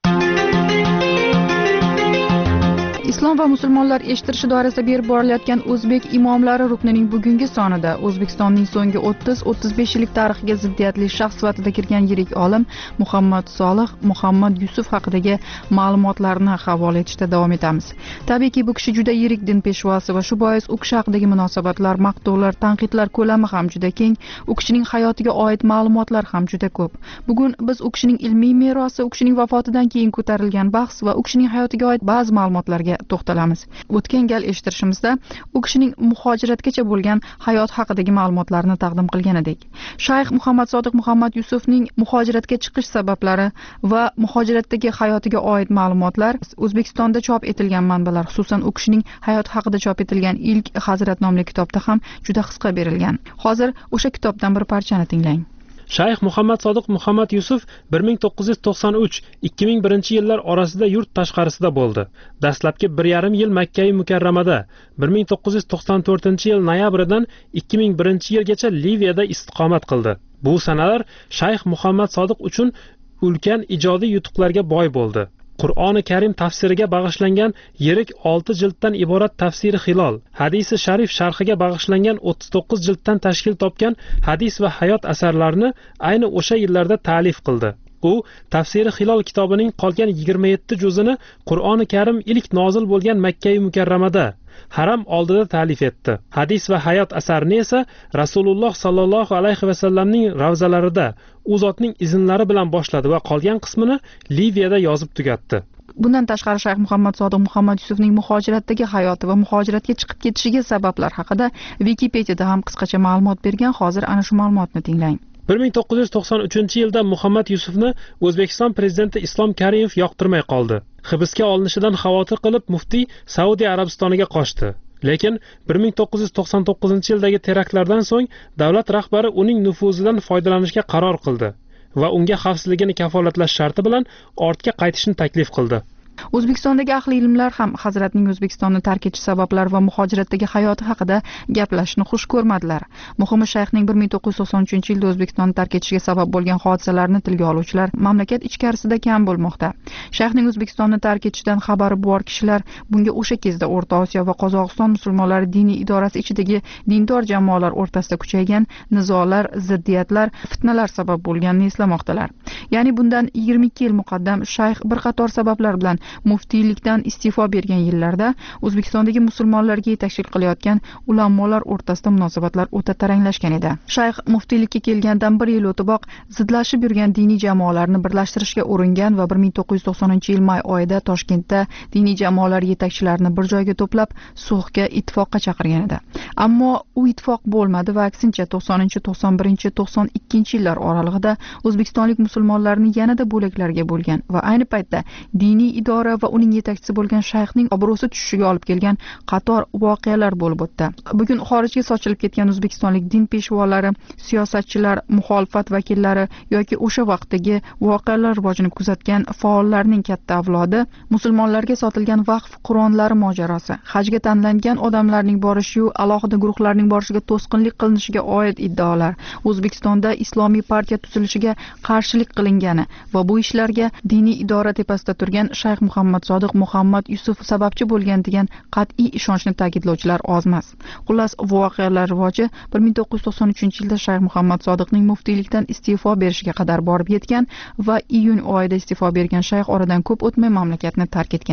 Islom va musulmonlar eshittirishi doirasida berib borilayotgan o'zbek imomlari ruknining bugungi sonida O'zbekistonning so'nggi o'ttiz o'ttiz besh yillik tarixiga ziddiyatli shaxs sifatida kirgan yirik olim Muhammad Solih Muhammad Yusuf haqidagi ma'lumotlarni havola etishda davom etamiz. Tabiiyki bu kishi juda yirik din peshvosi va shu bois u kishi haqidagi munosabatlar, maqtovlar, tanqidlar ko'lami ham juda keng, u kishining hayotiga oid ma'lumotlar ham juda ko'p. Bugun biz u kishining ilmiy merosi, u kishining vafotidan keyin ko'tarilgan bahs va u kishining hayotiga oid ba'zi ma'lumotlarga to'xtalamiz. O'tgan gal eshittirishimizda u kishining muhojiratgacha bo'lgan hayot haqidagi ma'lumotlarni taqdim qilgan edik. Shayx Muhammad Sodiq Muhammad Yusufning muhojiratga chiqish sabablari va muhojiratdagi hayotiga oid ma'lumotlar O'zbekistonda chop etilgan manbalar, xususan u kishining hayoti haqida chop etilgan ilk Hazrat nomli kitobda ham juda qisqa berilgan. Hozir o'sha kitobdan bir parchani tinglang. Shayx Muhammad Sodiq Muhammad Yusuf bir ming to'qqiz yuz to'qson uch ikki ming birinchi yillar orasida yurt tashqarisida bo'ldi. Dastlabki bir yarim yil Makka-i Mukarramada, bir ming to'qqiz yuz to'qson to'rtinchi yil noyabridan ikki ming birinchi yilgacha Liviyada istiqomat qildi. Bu sanalar Shayx Muhammad Sodiq uchun ulkan ijodiy yutuqlarga boy bo'ldi. Qur'oni Karim tafsiriga bag'ishlangan yirik olti jilddan iborat tafsiri Hilol, hadisi sharif sharhiga bag'ishlangan o'ttiz to'qqiz jilddan tashkil topgan hadis va hayot asarlarini ayni o'sha yillarda ta'lif qildi. U tafsiri Hilol kitobining qolgan yigirma yetti juzini Qur'oni Karim ilk nozil bo'lgan Makka-i Mukarramada haram oldida ta'lif etdi. Hadis va hayot asarini esa Rasululloh sallallohu alayhi va sallamning ravzalarida u zotning iznlari bilan boshladi va qolgan qismini Liviyada yozib tugatdi. Bundan tashqari Shayx Muhammad Sodiq Muhammad Yusufning muhojiratdagi hayoti va muhojiratga chiqib ketishiga sabablar haqida Wikipediyada ham qisqacha ma'lumot bergan. Hozir ana shu ma'lumotni tinglang. bir ming to'qqiz yuz to'qson uchinchi yilda Muhammad Yusufni O'zbekiston prezidenti Islom Karimov yoqtirmay qoldi. Hibsga olinishidan xavotir qilib muftiy Saudiya Arabistoniga qochdi. Lekin bir ming to'qqiz yuz to'qson to'qqizinchi yildagi teraktlardan so'ng davlat rahbari uning nufuzidan foydalanishga qaror qildi va unga xavfsizligini kafolatlash sharti bilan ortga qaytishni taklif qildi. O'zbekistondagi ahli ilmlar ham Hazratning O'zbekistonni tark etish sabablari va muhojiratdagi hayoti haqida gaplashishni xush ko'rmadilar. Muhimi Shayxning bir ming to'qqiz yuz to'qson uchinchi yilda O'zbekistonni tark etishiga sabab bo'lgan hodisalarni tilga oluvchilar mamlakat ichkarisida kam bo'lmoqda. Shayxning O'zbekistonni tark etishidan xabari bor kishilar bunga o'sha kezda O'rta Osiyo va Qozog'iston musulmonlari diniy idorasi ichidagi dindor jamoalar o'rtasida kuchaygan nizolar, ziddiyatlar, fitnalar sabab bo'lganini eslamoqdalar. Ya'ni bundan yigirma ikki yil muqaddam Shayx bir qator sabablar bilan muftiylikdan iste'fo bergan yillarda O'zbekistondagi musulmonlarga yetakchilik qilayotgan ulamolar o'rtasida munosabatlar o'ta taranglashgan edi. Shayx muftiylikka kelgandan bir yil o'tiboq zidlashib yurgan diniy jamoalarni birlashtirishga uringan va bir ming to'qqiz yuz to'qsoninchi yil may oyida Toshkentda diniy jamoalar yetakchilarini bir joyga to'plab sulhga, ittifoqqa chaqirgan edi. Ammo u ittifoq bo'lmadi va aksincha to'qsoninchi, to'qson birinchi, to'qson ikkinchi yillar oralig'ida o'zbekistonlik musulmonlarni yanada bo'laklarga bo'lgan va ayni paytda diniy idora va uning yetakchisi bo'lgan shayxning obro'si tushishiga olib kelgan qator voqealar bo'lib o'tdi. Bugun xorijga sochilib ketgan o'zbekistonlik din peshvolari, siyosatchilar, muxolifat vakillari yoki o'sha vaqtdagi voqealar rivojini kuzatgan faollarning katta avlodi musulmonlarga sotilgan vaqf Qur'onlari mojarosi, hajga tanlangan odamlarning borishi-yu alohida guruhlarning borishiga to'sqinlik qilinishiga oid iddaolar, O'zbekistonda islomiy partiya tuzilishiga qarshilik qilingani va bu ishlarga diniy idora tepasida turgan Shayx Muhammad Sodiq Muhammad Yusuf sababchi bo'lgan degan qat'iy ishonchni ta'kidlovchilar oz emas. Xullas, voqealar rivoji bir ming to'qqiz yuz to'qson uchinchi yilda Shayx Muhammad Sodiqning muftiylikdan iste'fo berishiga qadar borib yetgan va iyun oyida iste'fo bergan shayx oradan ko'p o'tmay mamlakatni tark etgan edi.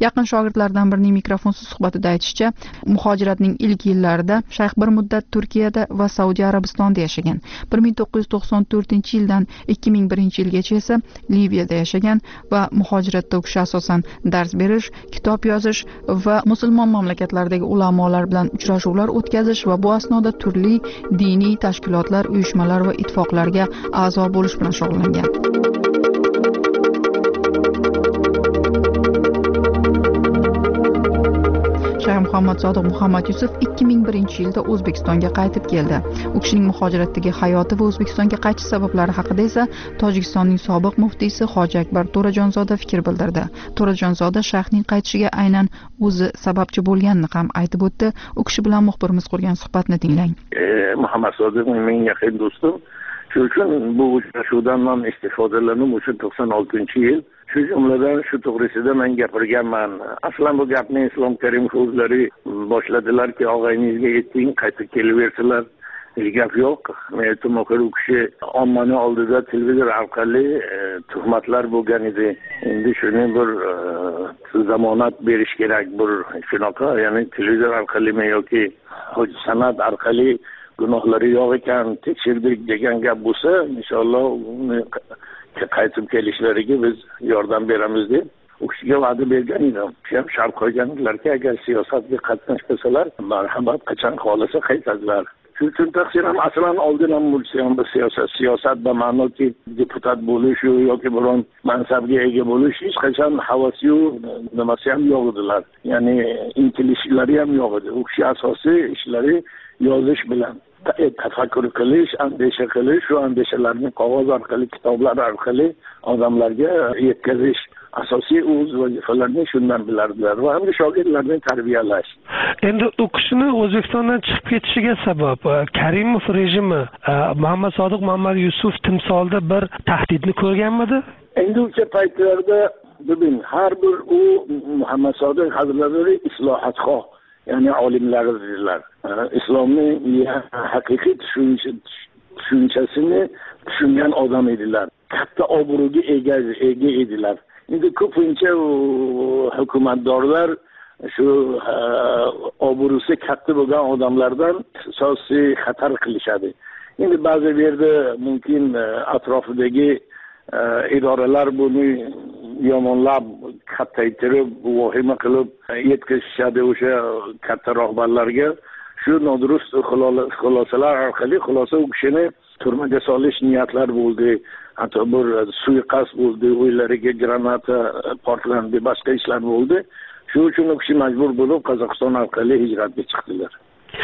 Yaqin shogirdlardan birining mikrofonsiz suhbatida aytishicha, muhojiratning ilk yillarida shayx bir muddat Turkiyada va Saudiya Arabistonida yashagan. bir ming to'qqiz yuz to'qson to'rtinchi yildan ikki ming birinchi yilgacha esa Liviyada yashagan va muhojiratda u kishi asosan dars berish, kitob yozish va musulmon mamlakatlardagi ulamolar bilan uchrashuvlar o'tkazish va bu asnoda turli diniy tashkilotlar, uyushmalar va ittifoqlarga a'zo bo'lish bilan shug'ullangan. Shayx Muhammad Sodiq Muhammad Yusuf ikki ming birinchi yilda O'zbekistonga qaytib keldi. U kishining muhojiratdagi hayoti va O'zbekistonga qaytish sabablari haqida esa Tojikistonning sobiq muftiysi Hoji Akbar To'rajonzoda fikr bildirdi. To'rajonzoda shayxning qaytishiga aynan o'zi sababchi bo'lganini ham aytib o'tdi. U kishi bilan muxbirimiz qurgan suhbatni tinglang. Muhammad Sodiq mening yaqin do'stim. Shuning uchun bu uchrashuvdan men istifodalanim uchun to'qson oltinchi yil shu jumladan shu to'g'risida men gapirganman. Aslan bu gapni Islom Karim o'zlari boshladilarki, og'ayningizga ayting, qaytib kelaversalar. Hech gap yo'q. Men aytdim, u kishi ommaning oldida televizor orqali tuhmatlar bo'lgan edi. Endi shuni bir zamonat berish kerak, bir shunaqa, ya'ni televizor orqali yoki san'at orqali gunohlari yo'q ekan, tekshirdik degan gap bo'lsa, inshaalloh qaytib kelishlariga biz yordam beramiz deb u kishiga va'da bergan edim. Shu ham shart qo'yganlarki, agar siyosatga qatnashsalar, marhamat, qachon xohlasa qaytadilar. Shu uchun taqsir ham aslan oldin ham bo'lsa bu siyosat, siyosat ba ma'noki deputat bo'lish yoki biron mansabga ega bo'lish hech qachon havasi yo'q, nimasi ham yo'q edilar. Ya'ni intilishlari ham yo'q edi. U kishi asosiy ishlari yozish bilan tafakkur qilish, andisha qilish, shu andishalarni qog'oz orqali, kitoblar orqali odamlarga yetkazish. Asosiy o'z vazifalarini shundan bilardilar va hamda shogirdlarni tarbiyalash. Endi u kishini O'zbekistondan chiqib ketishiga sabab Karimov rejimi Muhammad Sodiq Muhammad Yusuf timsolida bir tahdidni ko'rganmidi? Endi o'sha paytlarda bugün har bir u Muhammad Sodiq hazratlari islohotxoh, ya'ni olimlardir. Islomning haqiqiy tushunchasini tushungan odam edilar. Katta obro'ga ega ega edilar. Endi ko'pincha hukumatdorlar shu obro'si katta bo'lgan odamlardan asosiy xatar qilishadi. Endi ba'zi yerda mumkin atrofidagi idoralar buni yomonlab, kattaytirib, vahima qilib yetkazishadi o'sha katta rahbarlarga. Shu nodurust xulosalar orqali xulosa u kishini turmaga solish niyatlar bo'ldi. Hatto bir suiqasd bo'ldi, o'ylariga granata portlandi, boshqa ishlar bo'ldi. Shu uchun u kishi majbur bo'lib Qozog'iston orqali hijratga chiqdilar.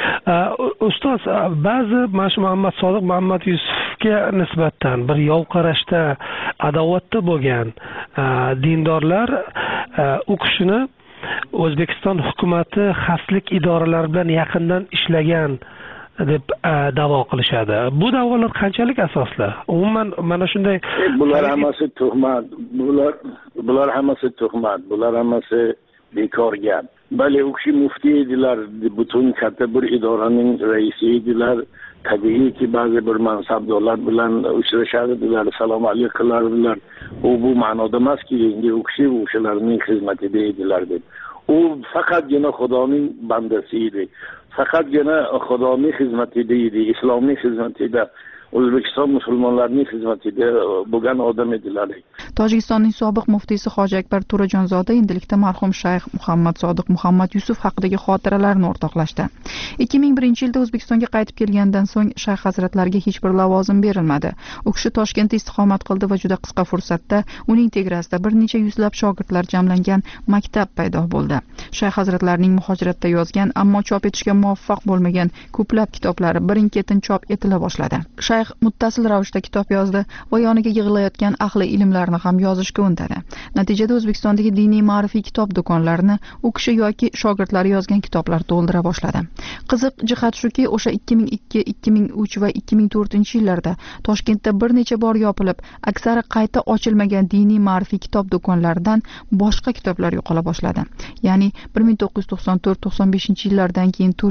Ustoz, ba'zi mana Muhammad Sodiq Muhammad Yusufga nisbatan bir yov qarashda, adovatda bo'lgan dindorlar u kishini O'zbekiston hukumati xavfsizlik idoralari bilan yaqindan ishlagan deb da'vo qilishadi. Bu da'volar qanchalik asosli? Umuman mana shunday bular hammasi tuhmat, bular bular hammasi tuhmat, bular hammasi bekor gap. Bali u kishi muftiy edilar, butun katta bir idoraning raisi edilar. Tabiiyki ba'zi bir mansabdorlar bilan uchrashardilar, salom alaykum qilardilar. U bu ma'noda emaski, endi u kishi o'shalarning xizmatida edilar deb. U faqatgina Xudoning bandasi edi. Faqatgina Xudoning xizmatida edi, islomning xizmatida, O'zbekiston musulmonlarining xizmatida bo'lgan odam edilar. Tojikistonning sobiq muftiysi Hoji Akbar To'rajonzoda endilikda marhum shayx Muhammad Sodiq Muhammad Yusuf haqidagi xotiralarini o'rtoqlashdi. ikki ming birinchi yilda O'zbekistonga qaytib kelgandan so'ng shayx hazratlariga hech bir lavozim berilmadi. U kishi Toshkentda istiqomat qildi va juda qisqa fursatda uning tegrasida bir necha yuzlab shogirdlar jamlangan maktab paydo bo'ldi. Shayx hazratlarining muhojiratda yozgan, ammo chop etishga muvaffaq bo'lmagan ko'plab kitoblari birin-ketin chop etila boshladi. Shayx muttasil ravishda kitob yozdi va yoniga yig'ilayotgan ahli ilmlarni ham yozishga undadi. Natijada O'zbekistondagi diniy ma'rifiy kitob do'konlarini u kishi yoki shogirdlari yozgan kitoblar to'ldira boshladi. Qiziq jihat shuki, o'sha ikki ming ikki, ikki ming uch va ikki ming to'rtinchi yillarda Toshkentda bir necha bor yopilib, aksari qayta ochilmagan diniy ma'rifiy kitob do'konlaridan boshqa kitoblar yo'qola boshladi. Ya'ni bir ming to'qqiz yuz to'qson to'rt to'qson beshinchi yillardan keyin Turkiya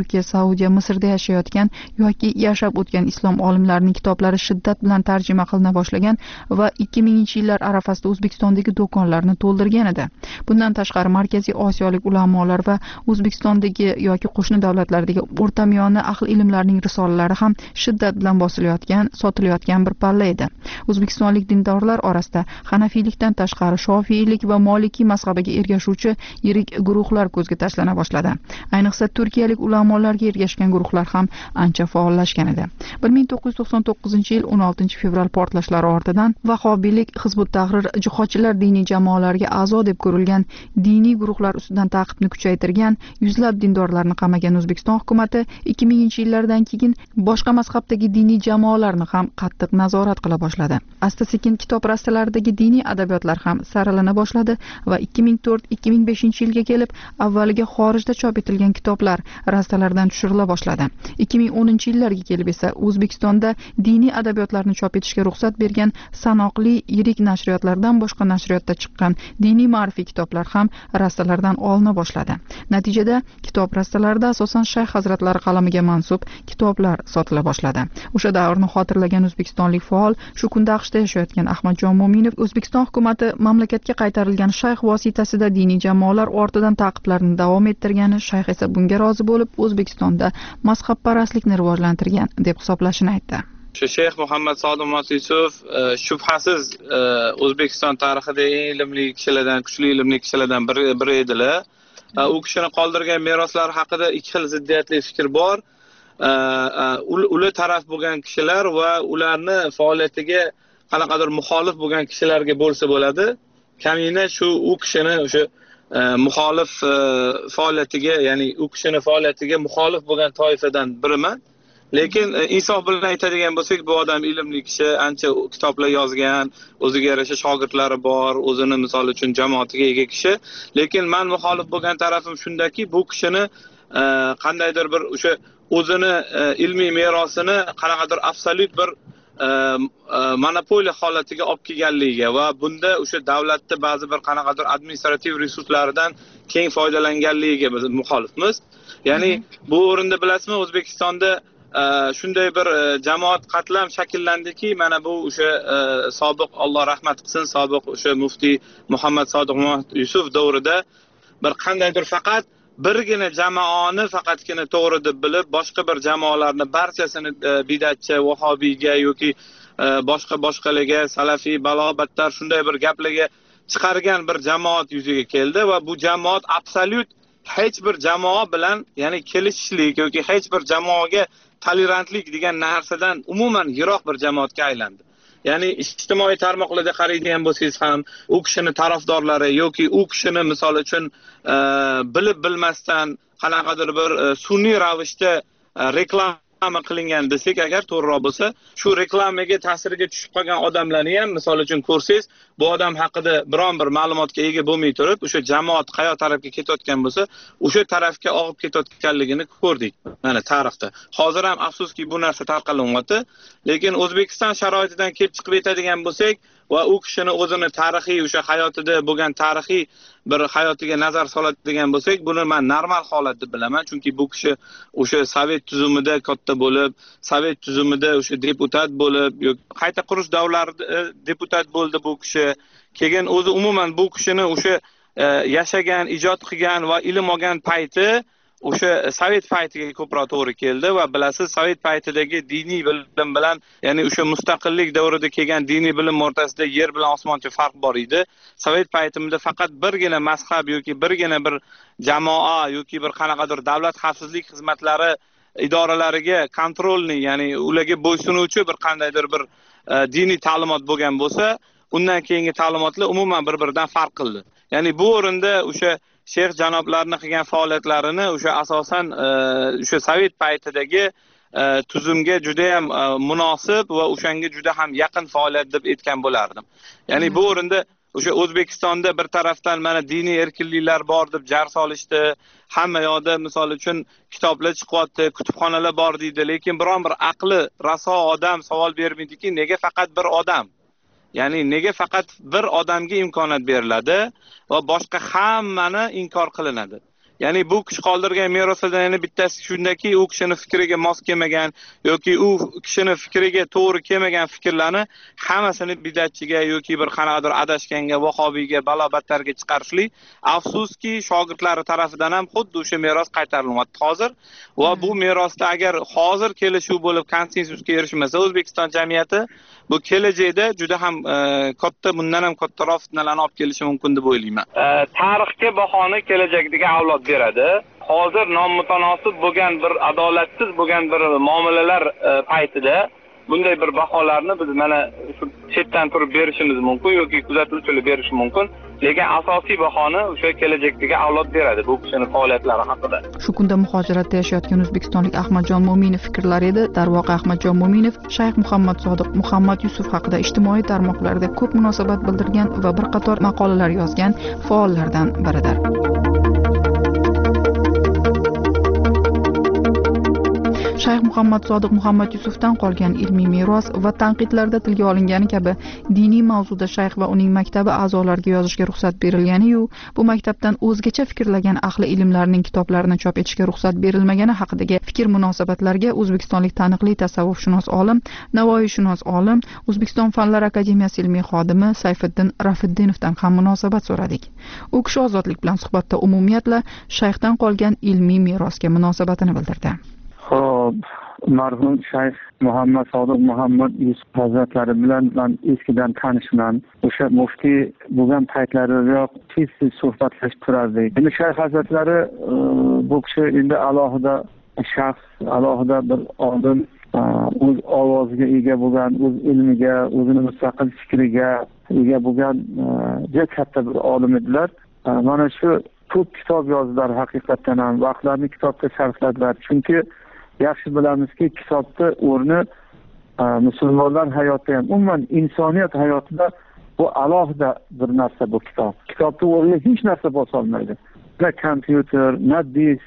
Turkiya, Saudiya, Misrda yashayotgan yoki yashab o'tgan islom olimlarining kitoblari shiddat bilan tarjima qilina boshlagan va ikki minginchi yillar arafasida O'zbekistondagi do'konlarni to'ldirgan edi. Bundan tashqari Markaziy Osiyolik ulamolar va O'zbekistondagi yoki qo'shni davlatlardagi o'rtamiyona ahli ilmlarning risolalari ham shiddat bilan bosilayotgan, sotilayotgan bir palla edi. O'zbekistonlik dindorlar orasida Hanafiylikdan tashqari Shofiylik va Moliki mazhabiga ergashuvchi yirik guruhlar ko'zga tashlana boshladi. Ayniqsa turkiyalik ulamolarga ergashgan guruhlar ham ancha faollashgan edi. bir ming to'qqiz yuz to'qson to'qqizinchi yil o'n oltinchi fevral portlashlari ortidan Vahobiylik, Hizbut Tahrir, jihodchilar diniy jamoalariga a'zo deb ko'rilgan diniy guruhlar ustidan ta'qibni kuchaytirgan, yuzlab dindorlarni qamagan O'zbekiston hukumatı ikki minginchi yillardan keyin boshqa mazhabdagi diniy jamoalarni ham qattiq nazorat qila boshladi. Asta-sekin kitob rastalaridagi diniy adabiyotlar ham saralana boshladi va ikki ming to'rt ikki ming beshinchi yilga kelib avvaliga xorijda chop etilgan kitoblar rastalardan tushirila boshladi. ikki ming o'ninchi yillarga kelib esa O'zbekistonda diniy adabiyotlarni chop etishga ruxsat bergan sanoqli yirik nashriyotlardan boshqa nashriyotda chiqqan diniy ma'rifiy kitoblar ham rastalardan olina boshladi. Natijada kitob rastalarida asosan shayx hazratlari qalamiga mansub kitoblar sotila boshladi. O'sha davrni xotirlagan o'zbekistonlik faol shu kunda AQShda yashayotgan Ahmadjon Mo'minov O'zbekiston hukumatı mamlakatga qaytarilgan shayx vositasida diniy jamoalar ortidan ta'qiblarni davom ettirgani, shayx esa bunga rozi bo'lib O'zbekistonda mazhabparastlikni rivojlantirgan deb hisoblashini aytdi. Shu Shayx Muhammad Sodiq Yusuf shubhasiz O'zbekiston tarixida eng ilmli kishilardan, kuchli ilmli kishilardan biri biri edilar. U kishini qoldirgan meroslari haqida ikki xil ziddiyatli fikr bor. Ular taraf bo'lgan kishilar va ularni faoliyatiga qanaqadir muxolif bo'lgan kishilarga bo'lsa bo'ladi. Kamina shu u kishini o'sha muxolif faoliyatiga, ya'ni u kishini faoliyatiga muxolif bo'lgan toifadan biriman. Lekin insof bilan aytadigan bo'lsak, bu odam ilmli kishi, ancha kitoblar yozgan, o'ziga yarasha shogirdlari bor, o'zini misol uchun jamoatiga ega kishi. Lekin men muxolif bo'lgan tarafim shundaki, bu kishini qandaydir bir o'sha o'zini ilmiy merosini qanaqadir absolyut bir monopoliya holatiga olib kelganligiga va bunda o'sha davlatda ba'zi bir qanaqadir administrativ resurslaridan keng foydalanganligiga biz muxolifmiz. Ya'ni bu o'rinda bilasizmi, O'zbekistonda shunday bir jamoat qatlam shakllandiki, mana bu o'sha sobiq, Alloh rahmat qilsin, sobiq o'sha muftiy Muhammad Sodiq Yusuf davrida bir qandaydir faqat birgina jamoani faqatgina to'g'ri deb bilib, boshqa bir jamoalarni barchasini bidatchi, vahobiyga yoki boshqa boshqalarga, salafiy, balobatlar shunday bir gaplarga chiqargan bir jamoat yuzaga keldi va bu jamoat absolyut hech bir jamoa bilan, ya'ni kelishishlik yoki hech bir jamoaga tolerantlik degan narsadan umuman yiroq bir jamoatga aylandi. Ya'ni ijtimoiy tarmoqlarda qaraydigan bo'lsangiz ham, u kishini tarafdorlari yoki u kishini misol uchun bilib bilmasdan qanaqadir bir sun'iy ravishda reklama qilingan desak agar to'g'riroq bo'lsa, shu reklamaga ta'siriga tushib qolgan odamlarni ham misol uchun ko'rsangiz, bu odam haqida biron bir ma'lumotga ega bo'lmay turib, o'sha jamoat qayo tarafga ketayotgan bo'lsa, o'sha tarafga og'ib ketayotganligini ko'rdik mana tarixda. Hozir ham afsuski bu narsa tarqalinyapti, lekin O'zbekiston sharoitidan kelib chiqib aytadigan bo'lsak va u kishini o'zini tarixiy o'sha hayotida bo'lgan tarixiy bir hayotiga nazar soladigan bo'lsak, buni men normal holat deb bilaman, chunki bu kishi o'sha Sovet tuzumida katta bo'lib, Sovet tuzumida o'sha deputat bo'lib, qayta qurish davrlarida deputat bo'ldi bu kishi. Keyin o'zi umuman bu kishini o'sha yashagan, ijod qilgan va ilm olgan payti o'sha Sovet paytiga ko'proq to'g'ri keldi va bilasiz, Sovet paytidagi diniy bilim bilan, ya'ni o'sha mustaqillik davrida kelgan diniy bilim o'rtasida yer bilan osmoncha farq bor edi. Sovet paytimizda faqat birgina mazhab yoki birgina bir jamoa yoki bir qanaqadir davlat xavfsizlik xizmatlari idoralariga kontrolni, ya'ni ularga bo'ysunuvchi bir qandaydir bir diniy ta'limot bo'lgan bo'lsa, undan keyingi ta'limotlar umuman bir-biridan farq qildi. Ya'ni bu o'rinda o'sha Sheyx janoblarning qilgan faoliyatlarini o'sha asosan o'sha Sovet paytidagi tuzumga juda ham munosib va o'shanga juda ham yaqin faoliyat deb aytgan bo'lardim. Ya'ni bu o'rinda o'sha O'zbekistonda bir tarafdan mana diniy erkinliklar bor deb jar solishdi. Hamma yoqda misol uchun kitoblar chiqyapti, kutubxonalar bor deydi, lekin biron bir aqli raso odam savol bermaydiki, nega faqat bir odam? Ya'ni nega faqat bir odamga imkoniyat beriladi va boshqa hammani inkor qilinadi? Ya'ni bu kishi qoldirgan meroslardan yana bittasi shundaki, u kishini fikriga mos kelmagan yoki u kishini fikriga to'g'ri kelmagan fikrlarni hammasini bidatchiga yoki bir qanaqadir adashganga, vahobiyga, balo-battarga chiqarishlik. Afsuski, shogirdlari tarafidan ham xuddi o'sha meros qaytarilmoqda hozir va bu merosda agar hozir kelishuv bo'lib konsensusga erishmasa, O'zbekiston jamiyati bu kelajakda juda ham katta, bundan ham kattaroq fitnalarni olib kelishi mumkin deb o'ylayman. Tarixga bahoni kelajakdagi avlod beradi. Hozir nomutanosib bo'lgan bir adolatsiz bo'lgan bir muomalalar paytida bunday bir baholarni biz mana shu chetdan turib berishimiz mumkin yoki kuzatuvchilar berishi mumkin. Lekin asosiy bahoni o'sha kelajakdagi avlod beradi bu kishining faoliyatlari haqida. Shu kunda muhojiratda yashayotgan o'zbekistonlik Ahmadjon Mo'minov fikrlari edi. Darvoqe Ahmadjon Mo'minov Shayx Muhammad Sodiq Muhammad Yusuf haqida ijtimoiy tarmoqlarda ko'p munosabat bildirgan va bir qator maqolalar yozgan faollardan biridir. Shayx Muhammad Sodiq Muhammad Yusufdan qolgan ilmiy meros va tanqidlarda tilga olingani kabi diniy mavzuda shayx va uning maktabi a'zolariga yozishga ruxsat berilgani-yu, bu maktabdan o'zgacha fikrlagan ahli ilmlarning kitoblarini chop etishga ruxsat berilmagani haqidagi fikr munosabatlarga o'zbekistonlik taniqli tasavvufshunos olim, navoiyshunos olim, O'zbekiston Fanlar akademiyasi ilmiy xodimi Sayfiddin Rafiddinovdan ham munosabat so'radik. U kishi Ozodlik bilan suhbatda umumiyatla shayxdan qolgan ilmiy merosga munosabatini bildirdi. Xo'p, marhum Shayx Muhammad Sodiq Muhammad Yusuf hazratlari bilan men eskidan tanishman. O'sha muftiy bo'lgan paytlaridayoq tez-tez suhbatlashib turardik. Endi Shayx hazratlari bu kishi endi alohida shaxs, alohida bir olim, o'z ovoziga ega bo'lgan, o'z ilmiga, o'zini mustaqil fikriga ega bo'lgan juda katta bir olim edilar. Mana shu ko'p kitob yozdilar, haqiqatan ham vaqtlarni kitobga sarfladilar. Chunki yaxshi bilamizki, kitobda o'rni musulmonlar hayotida ham, umuman insoniyat hayotida bu alohida bir narsa bu kitob. Kitobda o'rni hech narsa bosa olmaydi. Na kompyuter, na disk,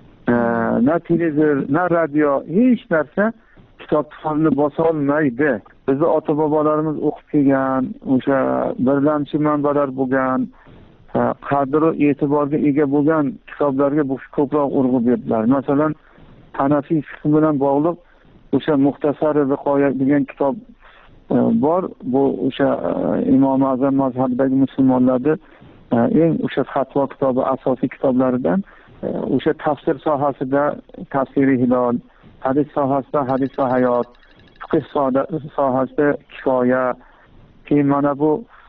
na televizor, na radio, hech narsa kitobni o'rnini bosa olmaydi. Bizni ota-bobolarimiz o'qib kelgan, o'sha birlamchi manbalar bo'lgan, qadri e'tiborga ega bo'lgan kitoblarga bu ko'proq urg'u berdilar. Masalan, Hanafiy fiqh bilan bog'liq o'sha Muxtasar Viqoya degan kitob bor. Bu o'sha Imom Azam mazhabidagi musulmonlarning eng o'sha fatvo kitobi, asosiy kitoblaridan. O'sha tafsir sohasida Tafsiri Hilol, hadis sohasida Hadis va Hayot, fiqh sohasida Kifoya, keyin mana bu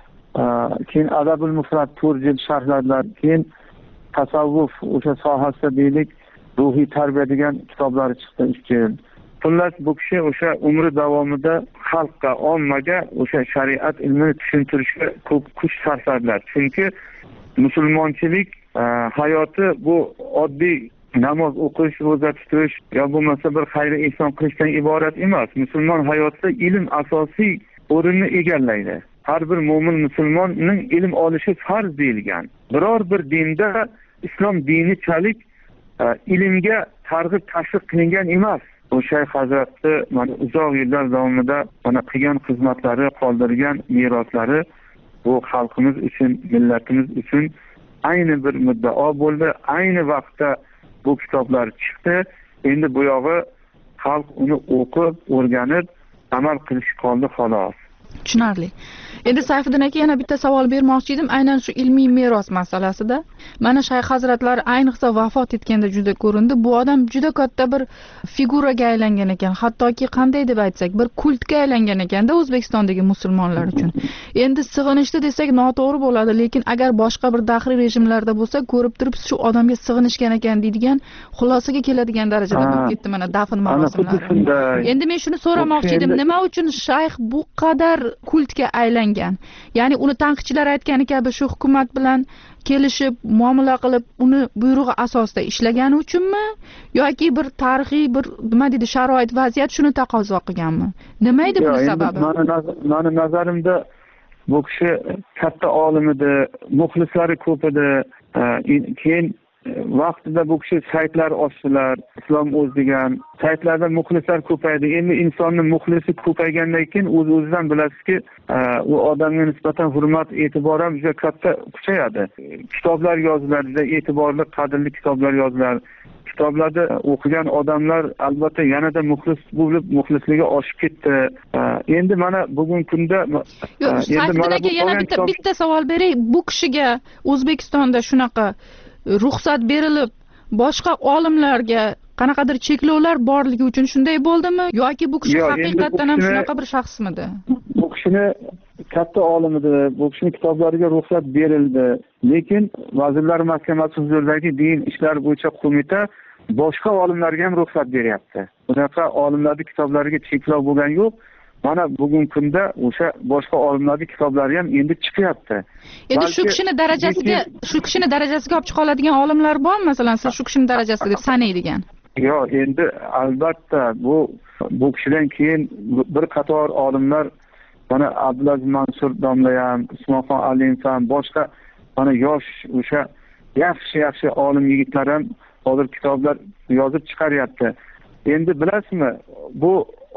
keyin Adabul Mufrad to'rt jild sharhladilar. Keyin tasavvuf o'sha sohasida deylik ruhiy tarbiya degan kitoblari chiqdi ikki jild. Xullas bu kishi o'sha umri davomida xalqqa, ommaga o'sha shariat ilmini tushuntirishga ko'p kuch sarfladilar. Chunki musulmonchilik hayoti bu oddiy namoz o'qish, ro'za tutish yo bo'lmasa bir xayr-i ihson qilishdan iborat emas. Musulmon hayotida ilm asosiy o'rinni egallaydi. Har bir mo'min musulmonning ilm olishi farz deyilgan. Biror bir dinda islom dinichalik ilmga targ'ib tashviq qilingan emas. Bu Shayx hazrati mana uzoq yillar davomida mana qilgan xizmatlari, qoldirgan meroslari bu xalqimiz uchun, millatimiz uchun ayni bir muddao bo'ldi. Ayni vaqtda bu kitoblar chiqdi. Endi bu yog'i xalq uni o'qib, o'rganib, amal qilish qoldi xolos. Tushunarli. Endi Sayfiddin aka yana bitta savol bermoqchi edim, aynan shu ilmiy meros masalasida. Mana Shayx hazratlari ayniqsa vafot etganda juda ko'rindi. Bu odam juda katta bir figuraga aylangan ekan, hattoki qanday deb aytsak, bir kultga aylangan ekanda O'zbekistondagi musulmonlar uchun. Endi sig'inishdi desak noto'g'ri bo'ladi, lekin agar boshqa bir daxriy rejimlarda bo'lsa, ko'rib turib shu odamga sig'inishgan ekan deydigan xulosaga keladigan darajada bo'lib ketdi mana dafn marosimlari. Endi men shuni so'ramoqchi edim, nima uchun Shayx bu qadar kultga aylangan? Ya'ni uni tanqidchilar aytgani kabi shu hukumat bilan kelishib, muomala qilib, uni buyrug'i asosida ishlagani uchunmi yoki bir tarixiy bir nima deydi, sharoit, vaziyat shuni taqozo qilganmi? Nima edi bu sababi? Meni nazarimda bu kishi katta olim edi, muxlislari ko'p edi. Keyin vaqtida bu kishi saytlar ochdilar, Islom o'z degan saytlarda muxlislar ko'paydi. Endi insonni muxlisi ko'paygandan keyin o'z o'zidan bilasizki, u odamga nisbatan hurmat, e'tibor ham juda katta kuchayadi. Kitoblar yoziladi, juda e'tiborli, qadrli kitoblar yoziladi. Kitoblarda o'qigan odamlar albatta yanada muxlis bo'lib, muxlisligi oshib ketdi. Endi mana bugungi kunda endi mana aka yana bitta bitta savol beray. Bu kishiga O'zbekistonda shunaqa ruxsat berilib, boshqa olimlarga qanaqadir cheklovlar borligi uchun shunday bo'ldimi yoki bu kishi haqiqatan ham shunaqa bir shaxsmidi? Bu kishini katta olim edi. Bu kishini kitoblariga ruxsat berildi. Lekin Vazirlar Mahkamasi huzuridagi din ishlari bo'yicha qo'mita boshqa olimlarga ham ruxsat beryapti. Bunaqa olimlarning kitoblariga cheklov bo'lgan yo'q. Mana bugungi kunda o'sha boshqa olimlarning kitoblari ham endi chiqyapti. Endi shu kishini darajasiga, shu kishini darajasiga olib chiqa oladigan olimlar bor, masalan, siz shu kishini darajasida deb sanaydigan. Yo'q, endi albatta bu bu kishidan keyin bir qator olimlar, mana Abdulaziz Mansur domla ham, Usmonxon Aliyev ham, boshqa mana yosh o'sha yaxshi-yaxshi olim yigitlar ham hozir kitoblar yozib chiqaryapti. Endi bilasizmi, bu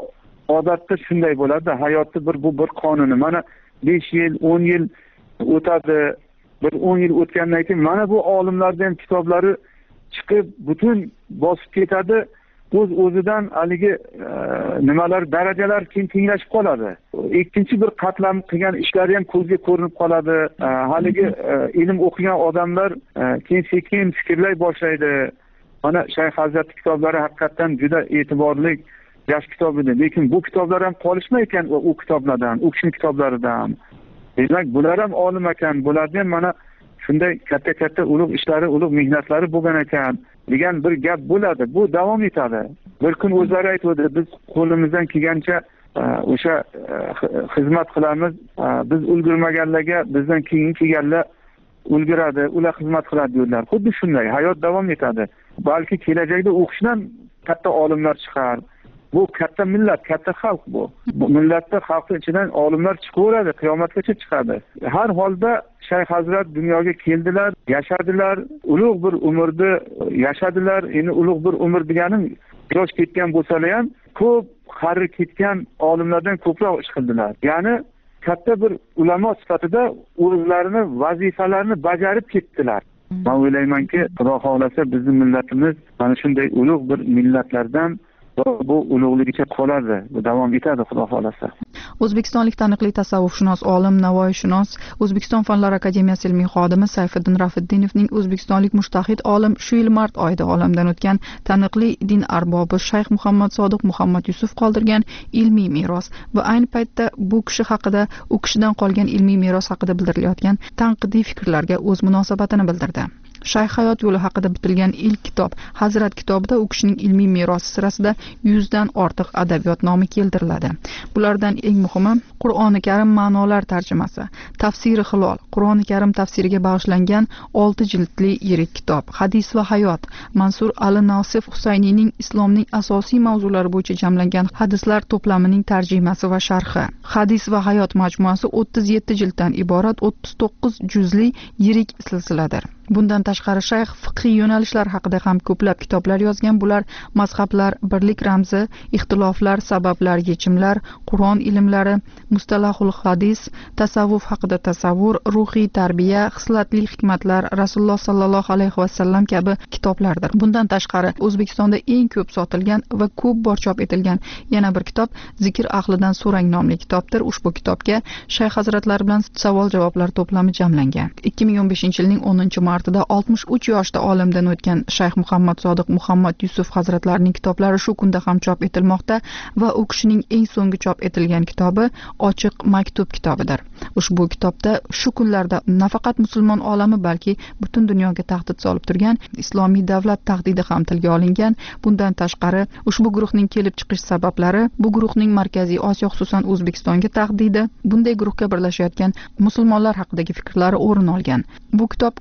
odatda shunday bo'ladi, hayotda bir bu bir qonuni. Mana besh yil, o'n yil o'tadi, bir o'n yil o'tgandan keyin mana bu olimlardan kitoblari chiqib butun bosib ketadi. O'z o'zidan haligi nimalar, darajalar keyin tenglashib qoladi. Ikkinchi bir qatlam qilgan ishlari ham ko'zga ko'rinib qoladi. Haligi ilm o'qigan odamlar keyin sekin fikrlay boshlaydi. Mana Shayx Hazrat kitoblari haqiqatan juda e'tiborli yosh kitob edi. Lekin bu kitoblar ham qolishma ekan u kitoblardan, u kishining kitoblaridan. Demak, bular ham olim ekan, bulardan mana shunday katta-katta ulug' ishlari, ulug' mehnatlari bo'lgan ekan degan bir gap bo'ladi. Bu davom etadi. Bir kun o'zlari aytdi, biz qo'limizdan kelgancha o'sha xizmat qilamiz. Biz ulgurmaganlarga bizdan keyin kelganlar ulguradi, ular xizmat qiladi dedilar. Xuddi shunday hayot davom etadi. Balki kelajakda o'qishdan katta olimlar chiqar. Bu katta millat, katta xalq bu. Bu millatda xalqning ichidan olimlar chiqaveradi, qiyomatgacha chiqadi. Har holda Shayx Hazrat dunyoga keldilar, yashadilar, ulug' bir umrni yashadilar. Endi ulug' bir umr deganim yosh ketgan bo'lsalar ham ko'p qari ketgan olimlardan ko'proq ish qildilar. Ya'ni katta bir ulamo sifatida o'zlarini vazifalarini bajarib ketdilar. Men o'ylaymanki, Xudo xolasa bizning millatimiz mana shunday ulug' bir millatlardan bu ulug'ligicha qoladi, bu davom etadi Xudo xolasa. O'zbekistonlik taniqli tasavvufshunos, olim, navoiyshunos, O'zbekiston Fanlar akademiyasi ilmiy xodimi Sayfiddin Rafiddinovning o'zbekistonlik mushtahid olim shu yil mart oyida olamdan o'tgan taniqli din arbobi Shayx Muhammad Sodiq Muhammad Yusuf qoldirgan ilmiy meros va ayni paytda bu kishi haqida, u kishidan qolgan ilmiy meros haqida bildirilayotgan tanqidiy fikrlarga o'z munosabatini bildirdi. Shayx hayot yo'li haqida bitilgan ilk kitob Hazrat kitobida u kishining ilmiy merosi sirasida yuzdan ortiq adabiyot nomi keltiriladi. Bulardan eng muhimi Qur'oni Karim ma'nolar tarjimasi, Tafsiri Hilol, Qur'oni Karim tafsiriga bag'ishlangan olti jildli yirik kitob, Hadis va hayot, Mansur Ali Nosif Husayniyning islomning asosiy mavzulari bo'yicha jamlangan hadislar to'plamining tarjimasi va sharhi. Hadis va hayot majmuasi o'ttiz yetti jilddan iborat o'ttiz to'qqiz juzli yirik silsiladir. Bundan tashqari Shayx fiqhiy yo'nalishlar haqida ham ko'plab kitoblar yozgan. Bular mazhablar, birlik ramzi, ixtiloflar, sabablar, yechimlar, Qur'on ilmlari, mustalahul hadis, tasavvuf haqida tasavvur, ruhiy tarbiya, xislatli hikmatlar, Rasululloh sallallohu alayhi va sallam kabi kitoblardir. Bundan tashqari O'zbekistonda eng ko'p sotilgan va ko'p bor chop etilgan yana bir kitob Zikr ahlidan so'rang nomli kitobdir. Ushbu kitobga Shayx hazratlari bilan savol-javoblar to'plami jamlangan. ikki ming o'n beshinchi yilning o'ninchi martida oltmish uch yoshda olamdan o'tgan Shayx Muhammad Sodiq Muhammad Yusuf hazratlarining kitoblari shu kunda ham chop etilmoqda va u kishining eng so'nggi chop etilgan kitobi Ochiq maktub kitobidir. Ushbu kitobda shu kunlarda nafaqat musulmon olami, balki butun dunyoga tahdid solib turgan islomiy davlat tahdidi ham tilga olingan. Bundan tashqari ushbu guruhning kelib chiqish sabablari, bu guruhning Markaziy Osiyo, xususan O'zbekistonga tahdidi, bunday guruhga birlashayotgan musulmonlar haqidagi fikrlari o'rin olgan. Bu kitob O'zbekiston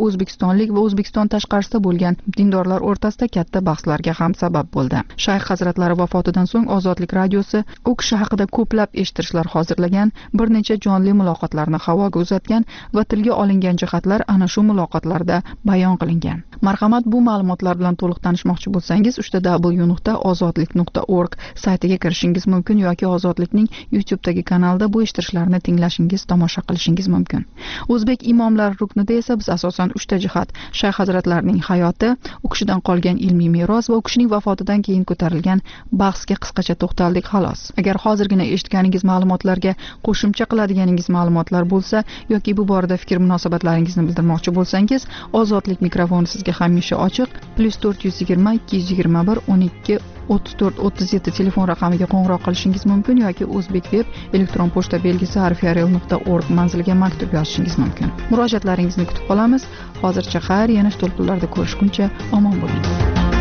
o'zbekistonlik va O'zbekiston tashqarisida bo'lgan dindorlar o'rtasida katta bahslarga ham sabab bo'ldi. Shayx hazratlari vafotidan so'ng Ozodlik radiosi u kishi haqida ko'plab eshittirishlar hozirlagan, bir necha jonli muloqotlarni havoga uzatgan va tilga olingan jihatlar ana shu muloqotlarda bayon qilingan. Marhamat, bu ma'lumotlar bilan to'liq tanishmoqchi bo'lsangiz, uch w nuqta ozodlik nuqta org saytiga kirishingiz mumkin yoki Ozodlikning YouTube'dagi kanalida bu eshittirishlarni tinglashingiz, tomosha qilishingiz mumkin. O'zbek imomlar ruknida esa biz asosan uchta jihat: Shayx hazratlarining hayoti, u kishidan qolgan ilmiy meros va u kishining vafotidan keyin ko'tarilgan bahsga qisqacha to'xtaldik xolos. Agar hozirgina eshitganingiz ma'lumotlarga qo'shimcha qiladiganingiz ma'lumotlar bo'lsa yoki bu borada fikr munosabatlaringizni bildirmoqchi bo'lsangiz, Ozodlik mikrofoni sizga hamisha ochiq. plus to'rt yuz yigirma ikki yuz yigirma bir o'n ikki o'ttiz to'rt o'ttiz yetti telefon raqamiga qo'ng'iroq qilishingiz mumkin yoki O'zbek web elektron pochta belgisi arfiarel nuqta org manziliga maktub yozishingiz mumkin. Murojaatlaringizni kutib qolamiz. Hozircha xayr, yana to'lqinlarda ko'rishguncha omon bo'ling.